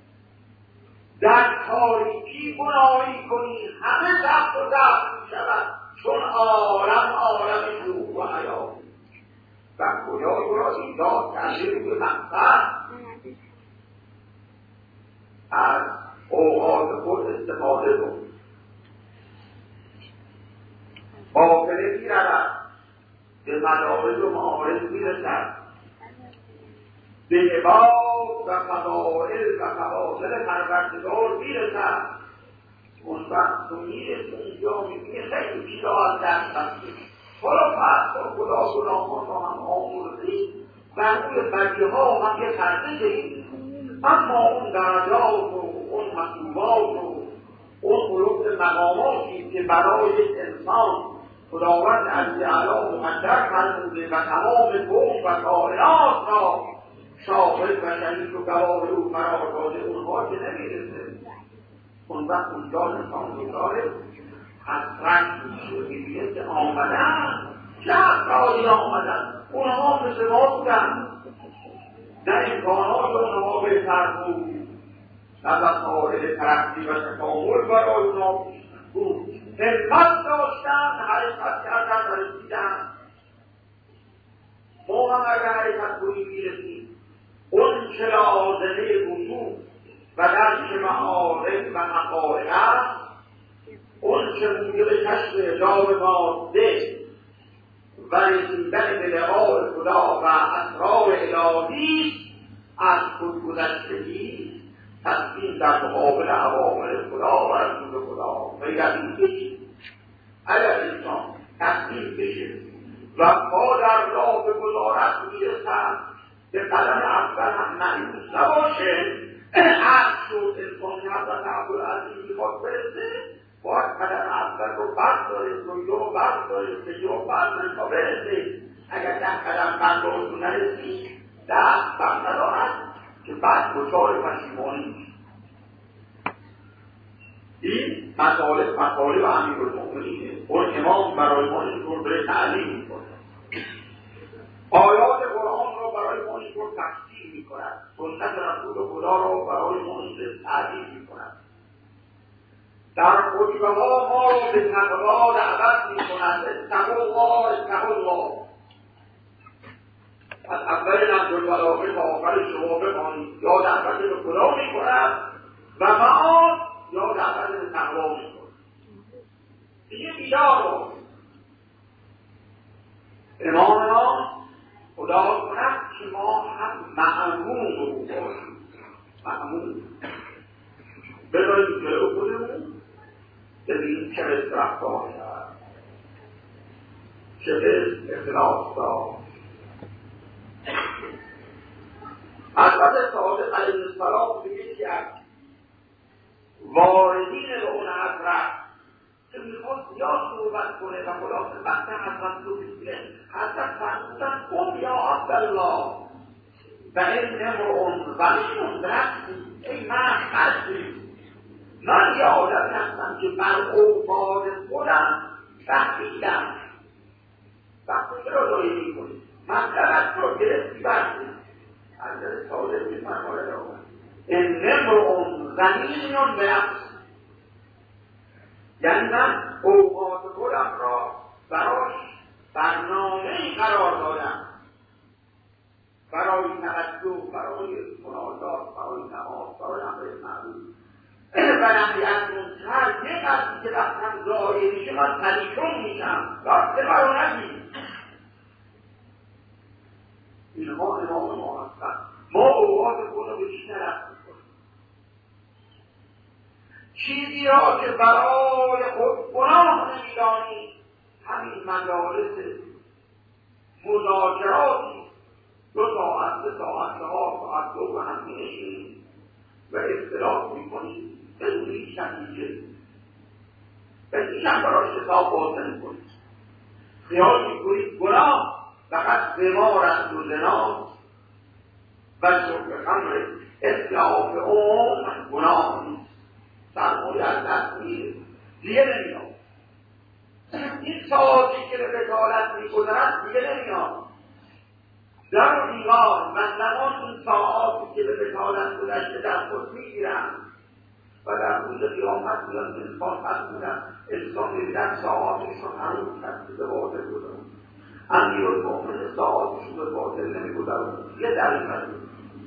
در تاریکی گناهی کنی همه ضبط و ضبط می شود، چون عالم شروع و حیات. و کجا را ایجاد کرده روی مقصد از اوقات خود استفاده کن. قافله می رود، به مدارج و معارض می رسد، به عباد و فضائل و فواضل پروردگار می رسد. اون وقت تو می رسی اینجا می بینی خیلی چیزا از دست بسته. حالا فرض کن خدا گناهان را هم آمرزی و روی بدی ها هم یه پرده دهید، اما اون درجات و اون مطلوبات و اون قلوب مقاماتی که برای انسان خداوند عزیزالا مقدر فرموده و تمام کون و کائنات را شاهد و شهید و گواه او قرار داده، اونها که نمیرسه. اون وقت اونجا انسان دچار حسرت میشه، میبینه که آمدن، چه افرادی آمدن، اونها مثل ما بودن، نه امکانات اونها بهتر بود، نه وسایل ترقی و تکامل برای اونها بود، همت داشتن، حرکت کردن و رسیدن. ما هم اگر حرکت کنیم میرسیم. اون چه لازمه وجود و درک معارف و حقایق است، اون چه موجب کشف حجاب ماده و رسیدن به لقاء خدا و اسرار الهی از خودگذشتگی تسلیم در مقابل اوامر خدا و رسول خدا. غیر از این بشید اگر انسان تسلیم بشه و پا در راه گذارت میرسد، به قدم اول هم مایوس نباشه. عقل شد انسانی حضرت عبدالعزیز میخواد برسه، باید قدم اول رو برداره، دویدو رو برداره، سجو رو برداره تا برسه. اگر ده قدم برداره تو نرسی دست بر ندارد که بعد دچار پشیمانی میشه. این مطالب امیرالمؤمنینه. اون امام برای ما اینطور داره تعلیم میکنه، آیات قرآن را برای ما اینطور تفسیر میکند، سنت رسول خدا را برای ما اینطور تعلیم میکند، در خطبه ها ما را به تقوا دعوت میکند. اتقوا الله. از اول نهج البلاغه تا آخر شما بخوانید، یا دعوت به خدا میکند و معاد یا دعوت به تقوا میکند. دیگه بیدار باشید. امام ما خدا کند که ما هم مأمون رو باشیم. مأمون بذاریم جلو خودمون، ببینیم چه قسط رفتار شد، چه قسط اختلاف داشت. حضرت صادق علیه السلام میگه که واردین به اون حضرت که میخواد زیاد صحبت کنه و خلاصه وقت حضرت رو بگیره، حضرت فرمودن قم یا عبدالله و این امرؤ ظلیم رفتی، ای مرد هستی، من یه آدمی هستم که بر اوباد خودم فهمیدم. وقتی چرا داری میکنی؟ مطلبت رو گرفتی بردی. حضرت صادق میفرماید این امرؤ ظلیم رفتی، یعنی من اوقات خودم را براش برنامه‌ای قرار دادم، برای توجه، برای مناجات، برای نماز، برای امر معروف و نهی از منکر. یک وقتی که رفتم ظاهر میشه من پریشان میشم، راسته برو نگید. اینها امام ما هستن. ما اوقات خود رو به چی نرفت میکنیم؟ چیزی را که برای خود گناه نمیدانی، همین مجالس مذاکراتی 2 ساعت 3 ساعت 4 ساعت دور هم می‌نشینیم و اختلاف می‌کنیم بدون هیچ نتیجه و این هم براش حساب باز نمی‌کنید. خیال می‌کنید گناه فقط قمار است و زناست و شرب خمر اطلاف عمر گناه نیست. سرمایه از دست میره دیگه نمیاد. این ساعتی که به بطالت می‌گذرد دیگه نمیاد. در و دیوار و زمان این ساعاتی که به بطالت گذشته در خود میگیرن و در روز قیامت میان انسان هست بودن انسان میبینن ساعاتشون همون کسی به باطل گذارن. امیرالمؤمنین ساعاتشون به باطل نمیگذارن. یه دلیل نداره.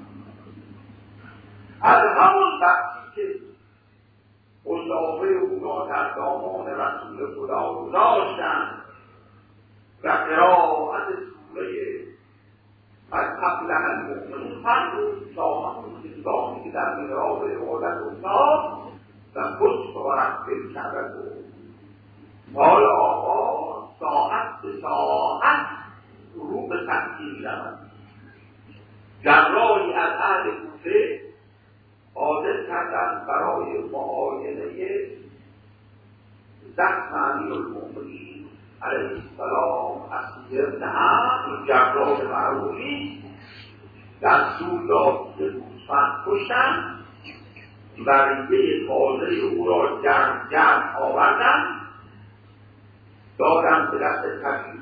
از همون وقتی که قلابه او را در دامان رسول خدا گذاشتن و قرائت سوره از افلح المؤمنون فرمود تا همون کتابی که در محراب عبادت افتاد و خود و رفت کرد حالا آقا ساعت به ساعت رو به تحکیل شود. جراحی از اهل کوفه حاضر کردن برای معاینه زخم امیرالمؤمنین علیه السلام اسیر بن عمرو جراح معروفی دستور داد که گوسفند کشتن و ریه تازه او را گرم آوردن دادن به دست طبیب.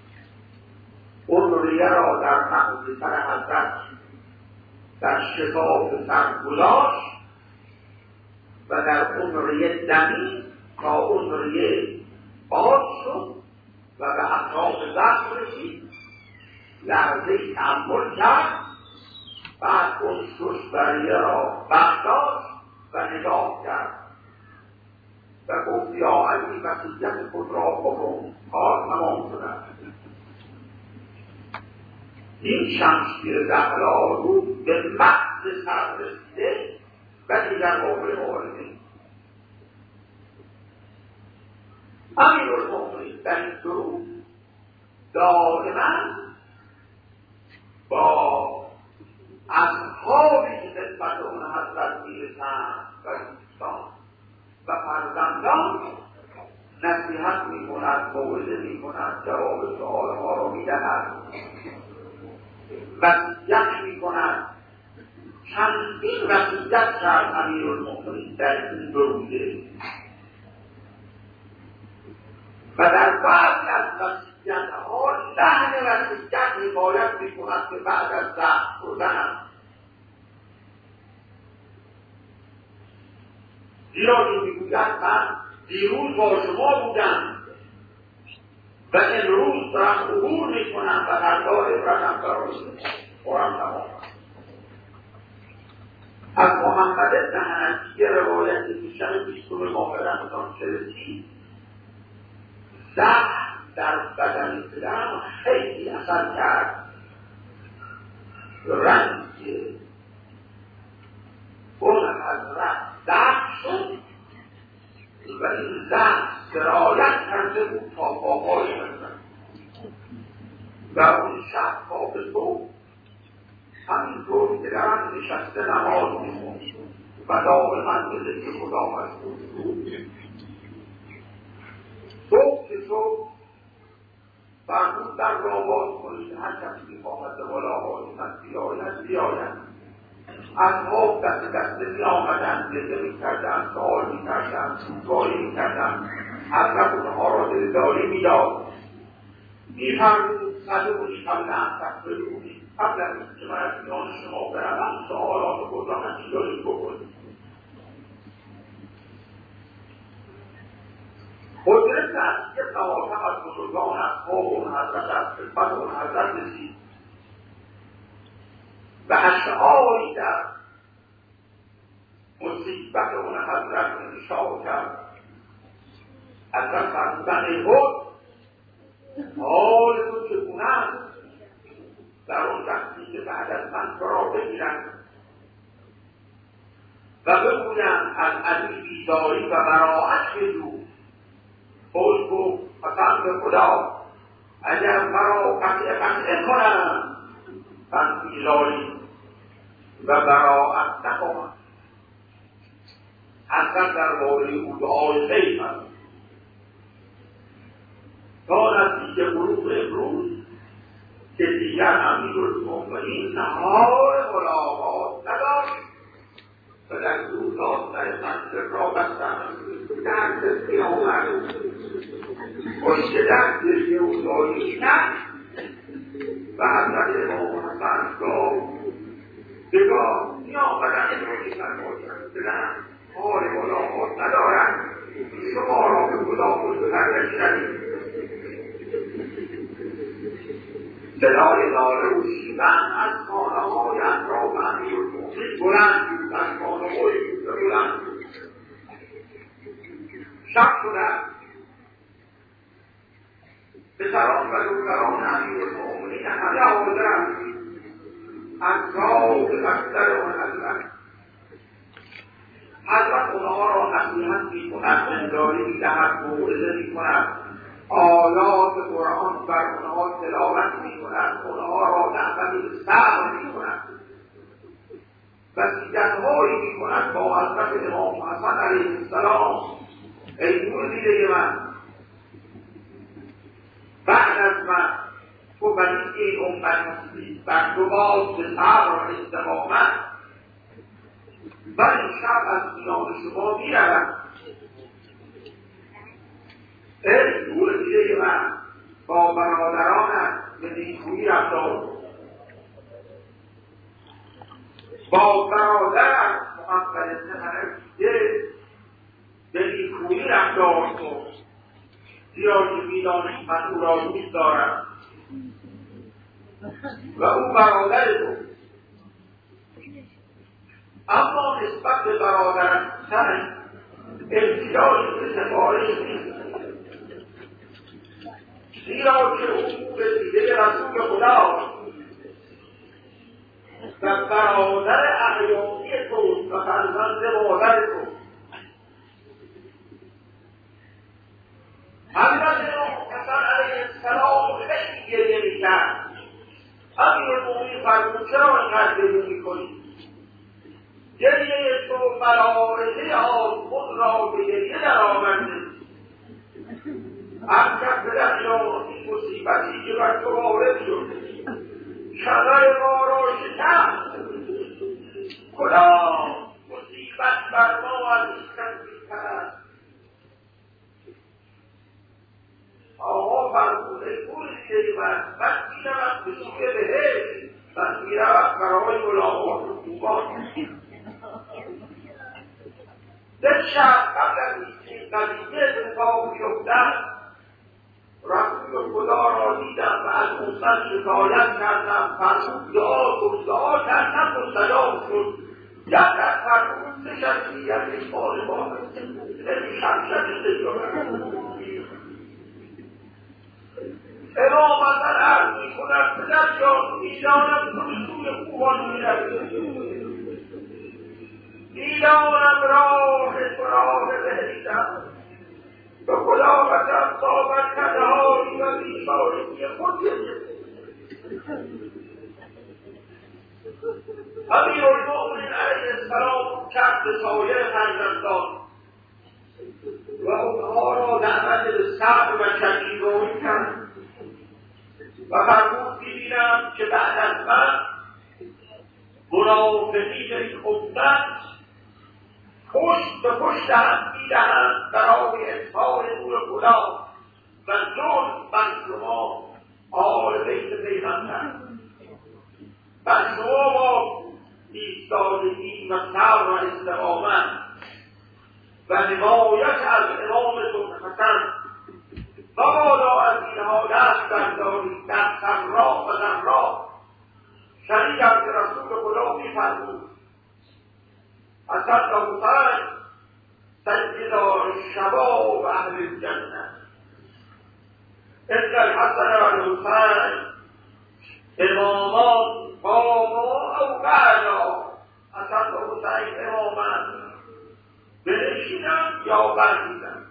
اون ریه را در مغز سر حضرت در شفاف سر گذاشت و در اون ریه دمی تا اون ریه باز شد و به اطراف زخم رسید. لحظه تأمل کرد بعد اون شش ریه را برداشت و نگاه کرد و گفت یا علی وصیت خود را بکن کار تمام شده. این شمشیر زهرآلود به مغز سر رسیده و دیگر قابل مبارزه نیست. امیرالمؤمنین در این درود دائما با اصحابی که نسبت اون حضرت میرسند و دوستان و فرزندان نصیحت میکند، موعظه میکند، جواب سؤالها را میدهد، وصیت میکند. چندین وصیت کرد امیرالمؤمنین در این دروده و در بعضی از وصیت‌ها لحن وصیت حکایت میکند که بعد از زخم خوردن زیرا که میگوید من دیروز با شما بودم و امروز دارم عبور میکنم و فردا عبرتم برای قرآن تمام. از محمد بن حنفیه روایت که شب 20 ماه رمضان رسید زخم در بدن پدرم خیلی اثر کرد. رنگ اون حضرت زخم شد و این زخم سرایت کرده بود تا پاهای حضرت و اون شب خواب صبح همینطور پدرم نشسته نماز میخوند و دائما به ذکر خدا مشغول بود. صبح که صبح فرمود در را باز کنید هر کسی میخواهد به بالا آمد بیاید. اصحاب دست می آمدن، زنده می کردن، سؤال می کردن، سوگواری می کردن. حضرت اونها را دلداری می داد. می فرمود صدقونی قبل ان تقبلونی، قبل از اینکه من از میان شما بروم سؤالات خود را همچنانی بکنید. قدرت است که تواتم از بزرگان اصحاب اون حضرت از خدمت اون حضرت رسید و اشعاری در مصیبت اون حضرت انشاء کرد. حضرت فرمودن ای خود حال تو چگونه است در اون وقتی که بعد از من فرا بگیرند و بگویند از علی بیداری و براعت بجو. خود گفت پسند خدا اگر مرا قطعه کنند و ایزاری و براعت نخواهد. حسن در باره او دعای خیلی هست تا نزدیک غروب امروز که دیگر امیرالمؤمنین نهار ملاقات نداشت و در روزات در منزل را بستند. درد قیامت پشت درد گریه‌وزاری نه. و حضرت امام حسن بگاه میآمدند و می‌فرمودند نه حال ملاقات ندارند، شما را به خدا متوجه شدید. صدای ناله و شیون از خانه‌های اطراف امیرالمؤمنین بلند بود، از خانه‌های بلند بود. شب شدند. پسران و دختران امیرالمؤمنین همه حاضرند، از راه به مقصد آن حضرت اونها را نصیحت می‌کند، انذاری می‌دهد، موعظه می‌کند، آیات قرآن بر اونها تلاوت می‌کند، اونها را دعوت به صبر می‌کند، وصیت‌هایی می‌کند با حضرت امام حسن علیه السلام. ای نور دیده من، بعد از من تو ولی این امت هستی، بر تو باز به صبر و استقامت و این شب از میان شما می‌رود. ای نور دیده من، با برادرانت به نیکویی رفتار کن، با برادرت محمد بن حنفیه به نیکویی رفتار کن، زیرا که می‌دانی من او را دوست دارم و او برادر تو. اما نسبت به برادرت سن احتیاج به سفارش نیست، زیرا که او به دیده رسول خدا و برادر احیانی توست و فرزند مادر تو. حضرت امام حسن علیه السلام خیلی گریه می‌کرد. امیرالمؤمنین فرمود چرا اینقدر گریه می‌کنی؟ گریه تو ملائکه آسمان را به گریه درآورده. اگر پدرجان این مصیبتی که بر تو وارد شد شرر ما را شکست، خدا مصیبت بر ما از این تنظیم است. آقا فرموده پول دیگه من میرم به سوی بهشت، من میرم برای ملاقات و خوبان. در شب قبل از این قضیه اتفاق می‌افتد، رسول خدا را دیدم و از امت شکایت کردم، فرمود دعا کردم و صدا شد. یکت فرمود نشستیت این بارمان نمی شمشد شد. امام حسن عرض می‌کند پدر جان می‌دانم تو به سوی خوبان می‌روی، می‌دانم راه تو راه بهشتم، به خدا قسم صحبت کرده‌هایی و بیچارگی خود امیرالمؤمنین علیه السلام کرد به سایر فرزندان و اونها را دعوت به صبر و شکیبایی کرد و فرمود می‌بینم که بعد از من منافقین این امت پشت به پشت هم می‌دهند برای اظهار نور خدا و ظلم بر شما آل بیت پیغمبر، بر شما با ایستادگی و صبر و استقامت و حمایت از امامتون حسن و بالا از اینها دست بردارید در سرا و ضرا. شنیدم که رسول خدا می‌فرمود حسن و حسین سیدا الشباب اهل الجنه، ان الحسن و الحسین امامان قاما او بعدا. حسن و حسین امامان، بنشینم یا برگیزم.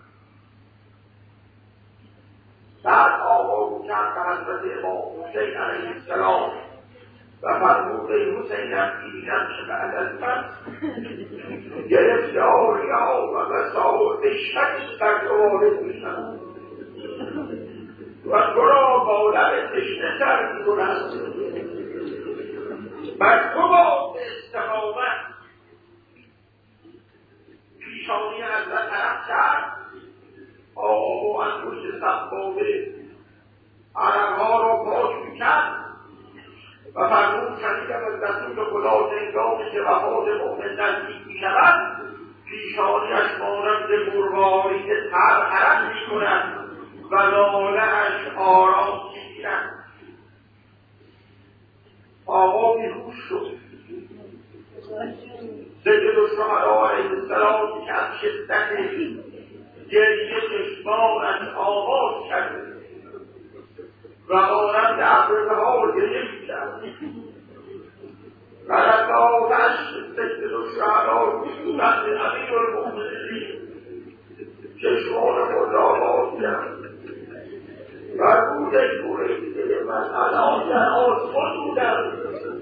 بعد آقا کرد به حضرت امام حسین علیه السلام و فرمود ای حسینم دیدم که بعد از من گرفتاریا و مسائل شدید در تو وارد میشن و تو را با لب تشنه تر میکنند بر تو با استقامت پیشانی حضرت طرف کرد آب و انگشت سبابه عرقها را پاک میکرد و فرمود شنیدم از رسول خدا هنگامی که وفات مؤمن نزدیک میشود پیشانیش مانند مروارید تر حرکت میکند و ناله‌اش آرام میگیرد. آقا بیهوش شد. سید الشهدا علیه السلام که از شدت گریه چشمانش آواز کرد و مانند ابر بهار گریه میکرد. قرارش سید الشهدا بودند امیرالمؤمنین چشمان خود را باز کرد و بودش بوده من الان در آسمان بودم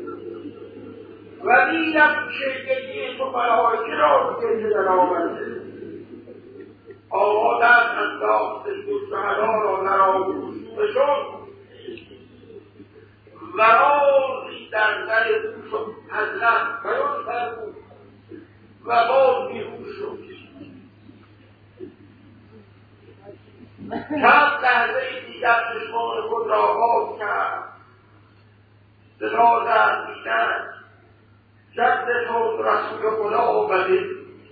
و دیدم که گریه تو ملائکه را گریه در آمده. آمادن انداخت شهدا را در آغوش بشد و رازی در در او شد حضرت بیان فرمود و باز بیهوش شد. چند لحظه دیگر چشمان خود را باز کرد. صدا زد دیدن جد تو رسول خدا آمده.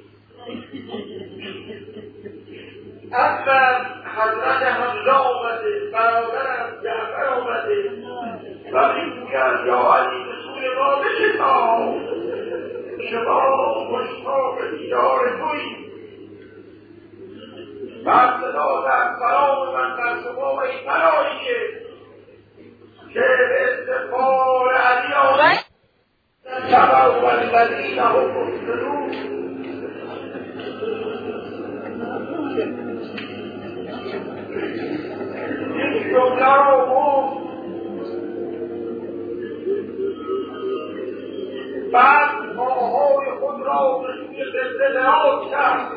اول حضرت حمزه آمده، برادرم جعفر آمده و میگوید یا علی رسول ما بشتاب شما مشتاق دیدار تویی. بعد صدا زد سلام من بر شما ای ملائکه که به استقبال علی آمد تبعوا الذین هم مفسدون. این جمله را گفت. بعد پاهای خود را به سوی قبله دراز کرد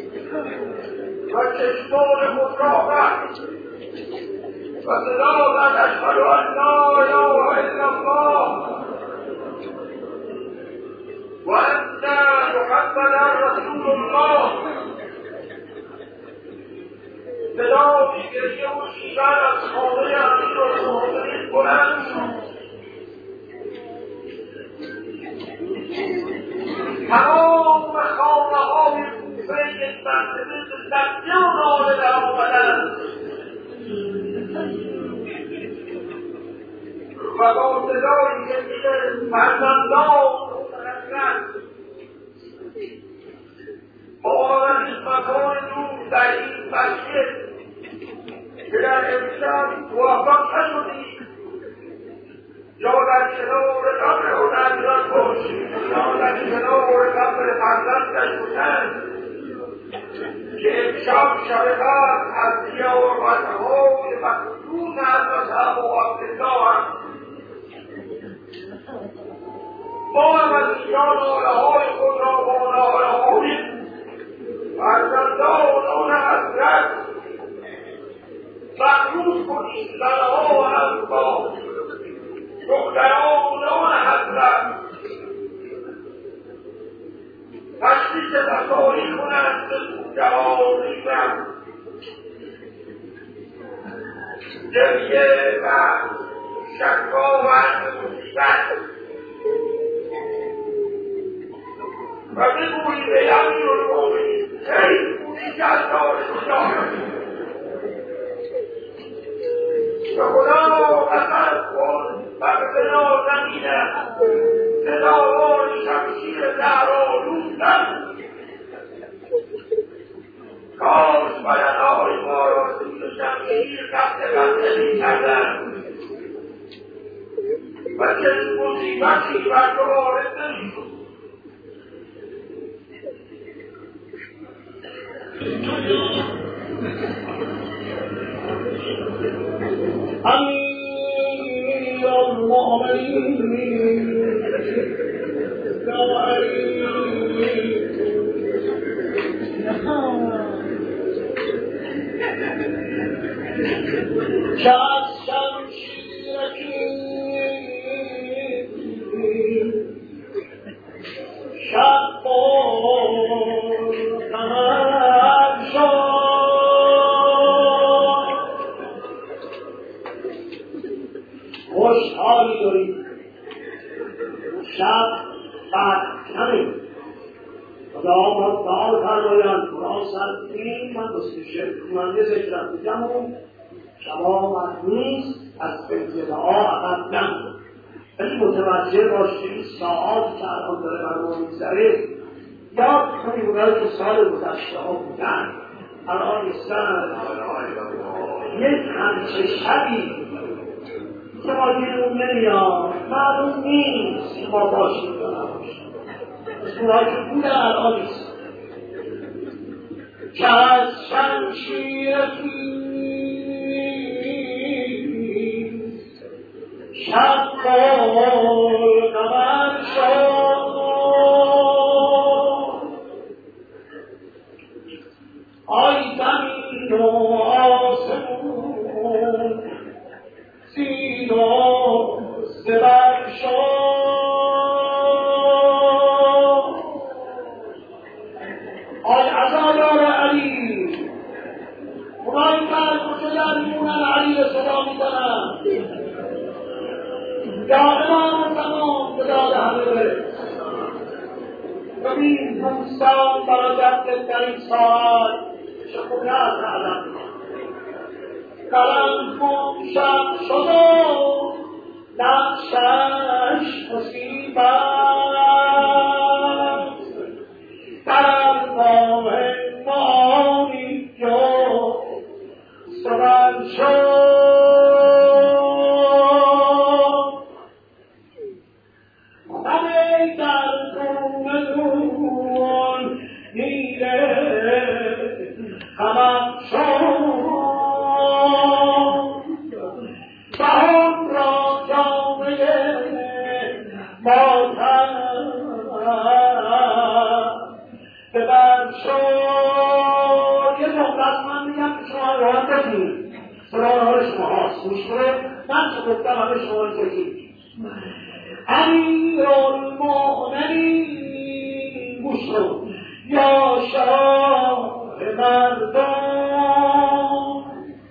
و چشمان خود را بست و صدا زد اشهد ان لا اله الا الله و ان محمدا رسول الله. صدای گریه و شیون از خانه امیرالمؤمنین بلند شد. تمام خانه‌های کوفه یک مرتبه به سجده و ناله در آمدند و با صدای گریه فرزندان ما از این مکان دور در این مسجد که در امشب موفق نشدیم یا در کنار قبر هنرمند باشیم یا در کنار قبر فرزندش بودند که امشب شب قدر از زیارتهای مخصوص حضرت ابو عبدالله هم ما هم از اینجا ناله‌های خود را با ناله‌های فرزندان حضرت مخلوط کنیم. زنها و هم با دختران حضرت تشریف رسانی کنند به جوانی و گریه و شکا و مصیبت و بگویید ای امیرالمؤمنین ای بودی که از دار شجاعت به خدا قسم کن و به بنا زمینه صداوار شمشیر زهرآلودم کاش بدنهای ما را زیر شمشیر قطعه میکردند و چه مصیبتی بر تو وارد نمیشد. امیر متوجه باشید ساعات که الان داره بر ما میگذره یاد کنید اونایی که سال گذشته ها بودن الان نیستن یک همچه شبی که ما دیرون نمیاد معلوم نیست که ما باشیم یا نباشیم اونایی که بودن الان نیست که از شمشیر شب کل قمر شد آی زمین و آسمون زیر و زبر شد آی عزادار علی اونایی که از کجا در میمونن علی صدا میزنن یا امام تمام به داد همه برس ببین دوستان برادر در این ساعت شکلات علم قلم شب شد و نقشش مصیبت در ارگاه معانی جو سبن شد امیر المؤمنین گوش کن یا شاه مردم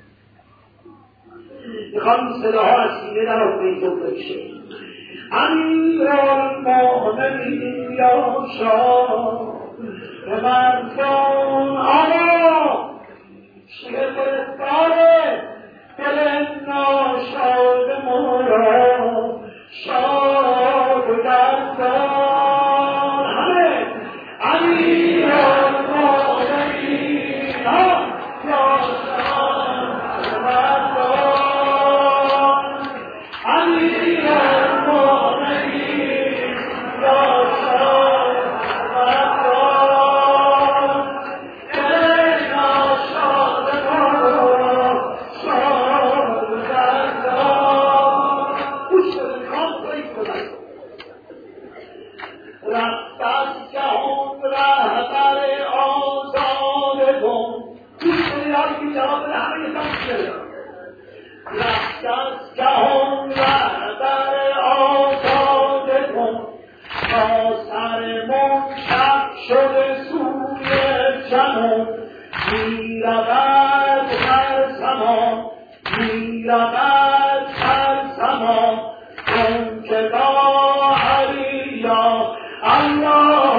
میخوام این صداها از سینه در افتایی جمله بشه امیر المؤمنین یا شاه مردم آقا شیه فرستاره دل ناشاد مرا شاد گردان همه امیر المؤمنین یا شاد مردان امیر المؤمنین یا شاد مردان دل ناشاد مرا شاد گردان رفت از جهان رهبر آزاد کن رفت از جهان رهبر آزاد کن تا سر منشق شده سوی جهان میرود هر زمان میرود هر زمان چون که با علیا الله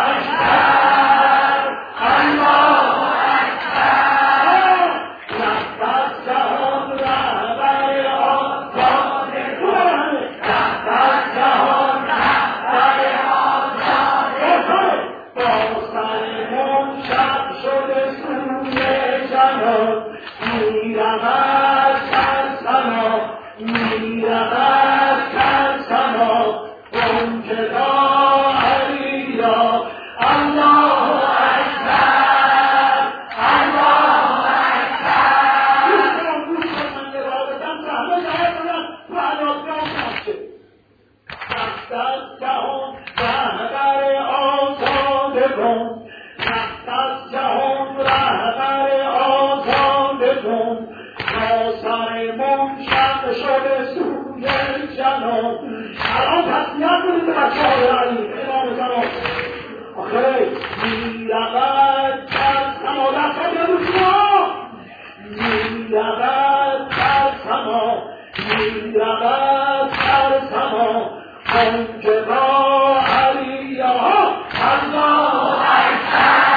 اکبر الله اکبر رفت از جهان رهبر آزاد کن رفت از جهان رهبر آزاد کن با سر منشق شده سوی جهان میرود هر زمان میرود هر زمان اون که دا علیا الله اکبر الله اکبر گوش کن من نرادتم زحمه زهر کنم و علادگاه نفشه جنان الان تصمیت کنید به بچه های علی امام زمان آخه میرود در سما دست ها بیادوشی ها میرود در سما میرود در سما آنکه با علی ها الله اکبر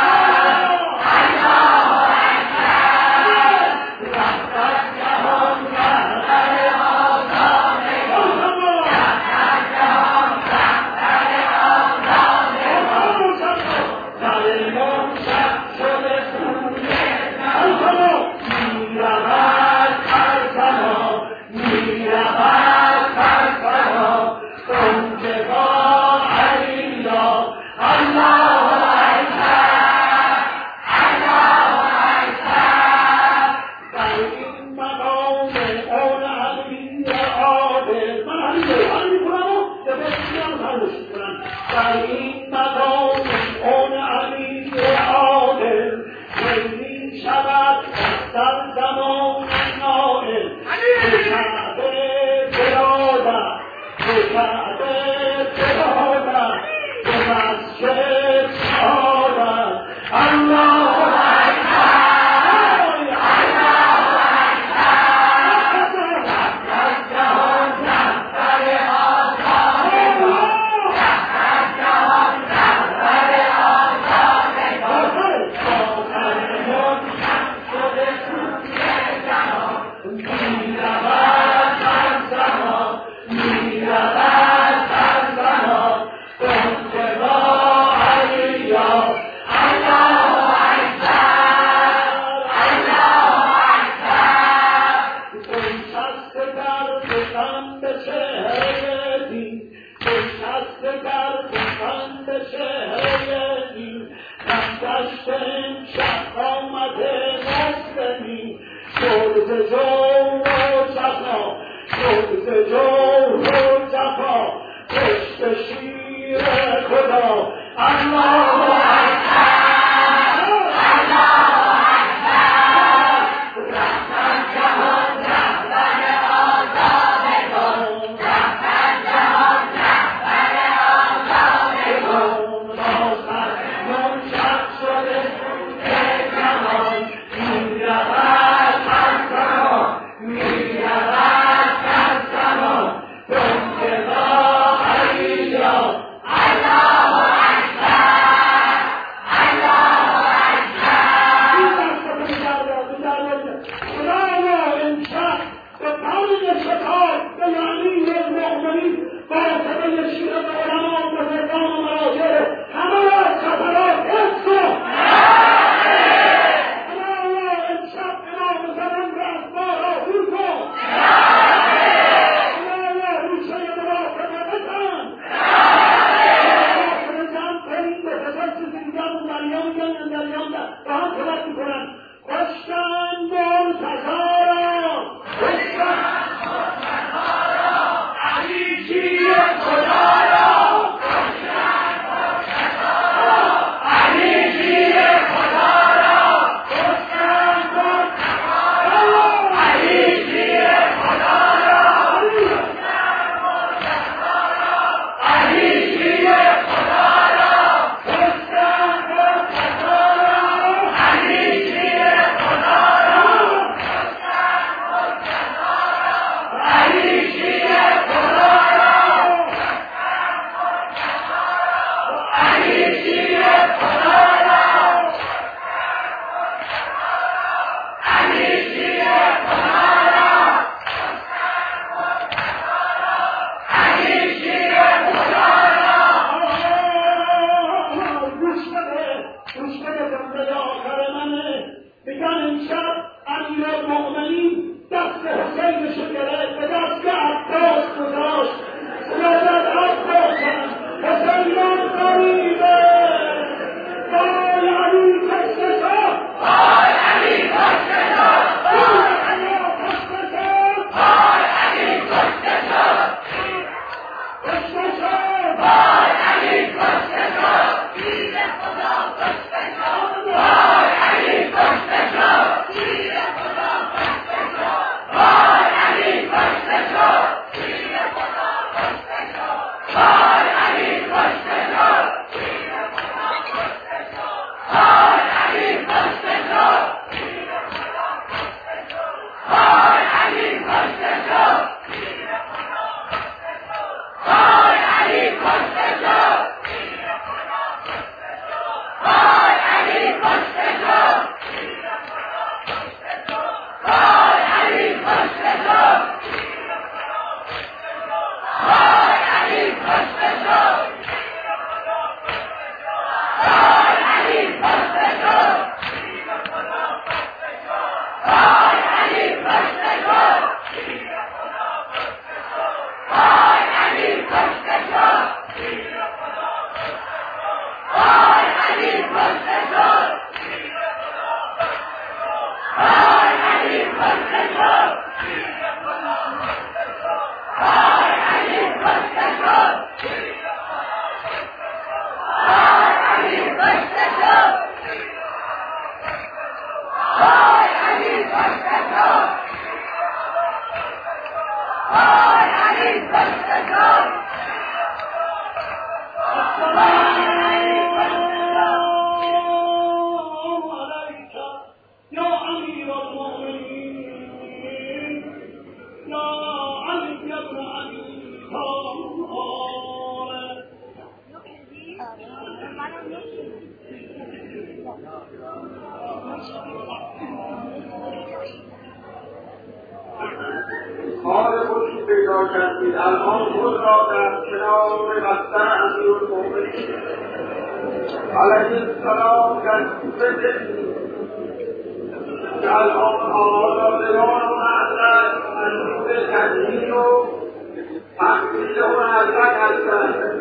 حال خودی پیدا کردید الان خود را در کنار بستر امیرالمؤمنین علیه السلام در کوفه بدید که الان آزادگان و حضرت مشهور تدبیر و تحقیل و حضرت هستند.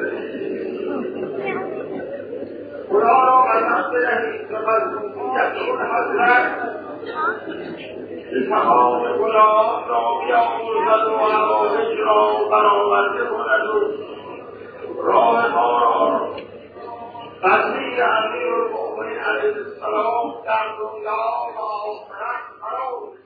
خدا را قسم بدهید که مظلومیت اون حضرت تمام گناهان را بیامرزد و حوادث را برآورده کند و راه ما را تدبیر امیرالمؤمنین علیه السلام در دنیا و آخرت قرار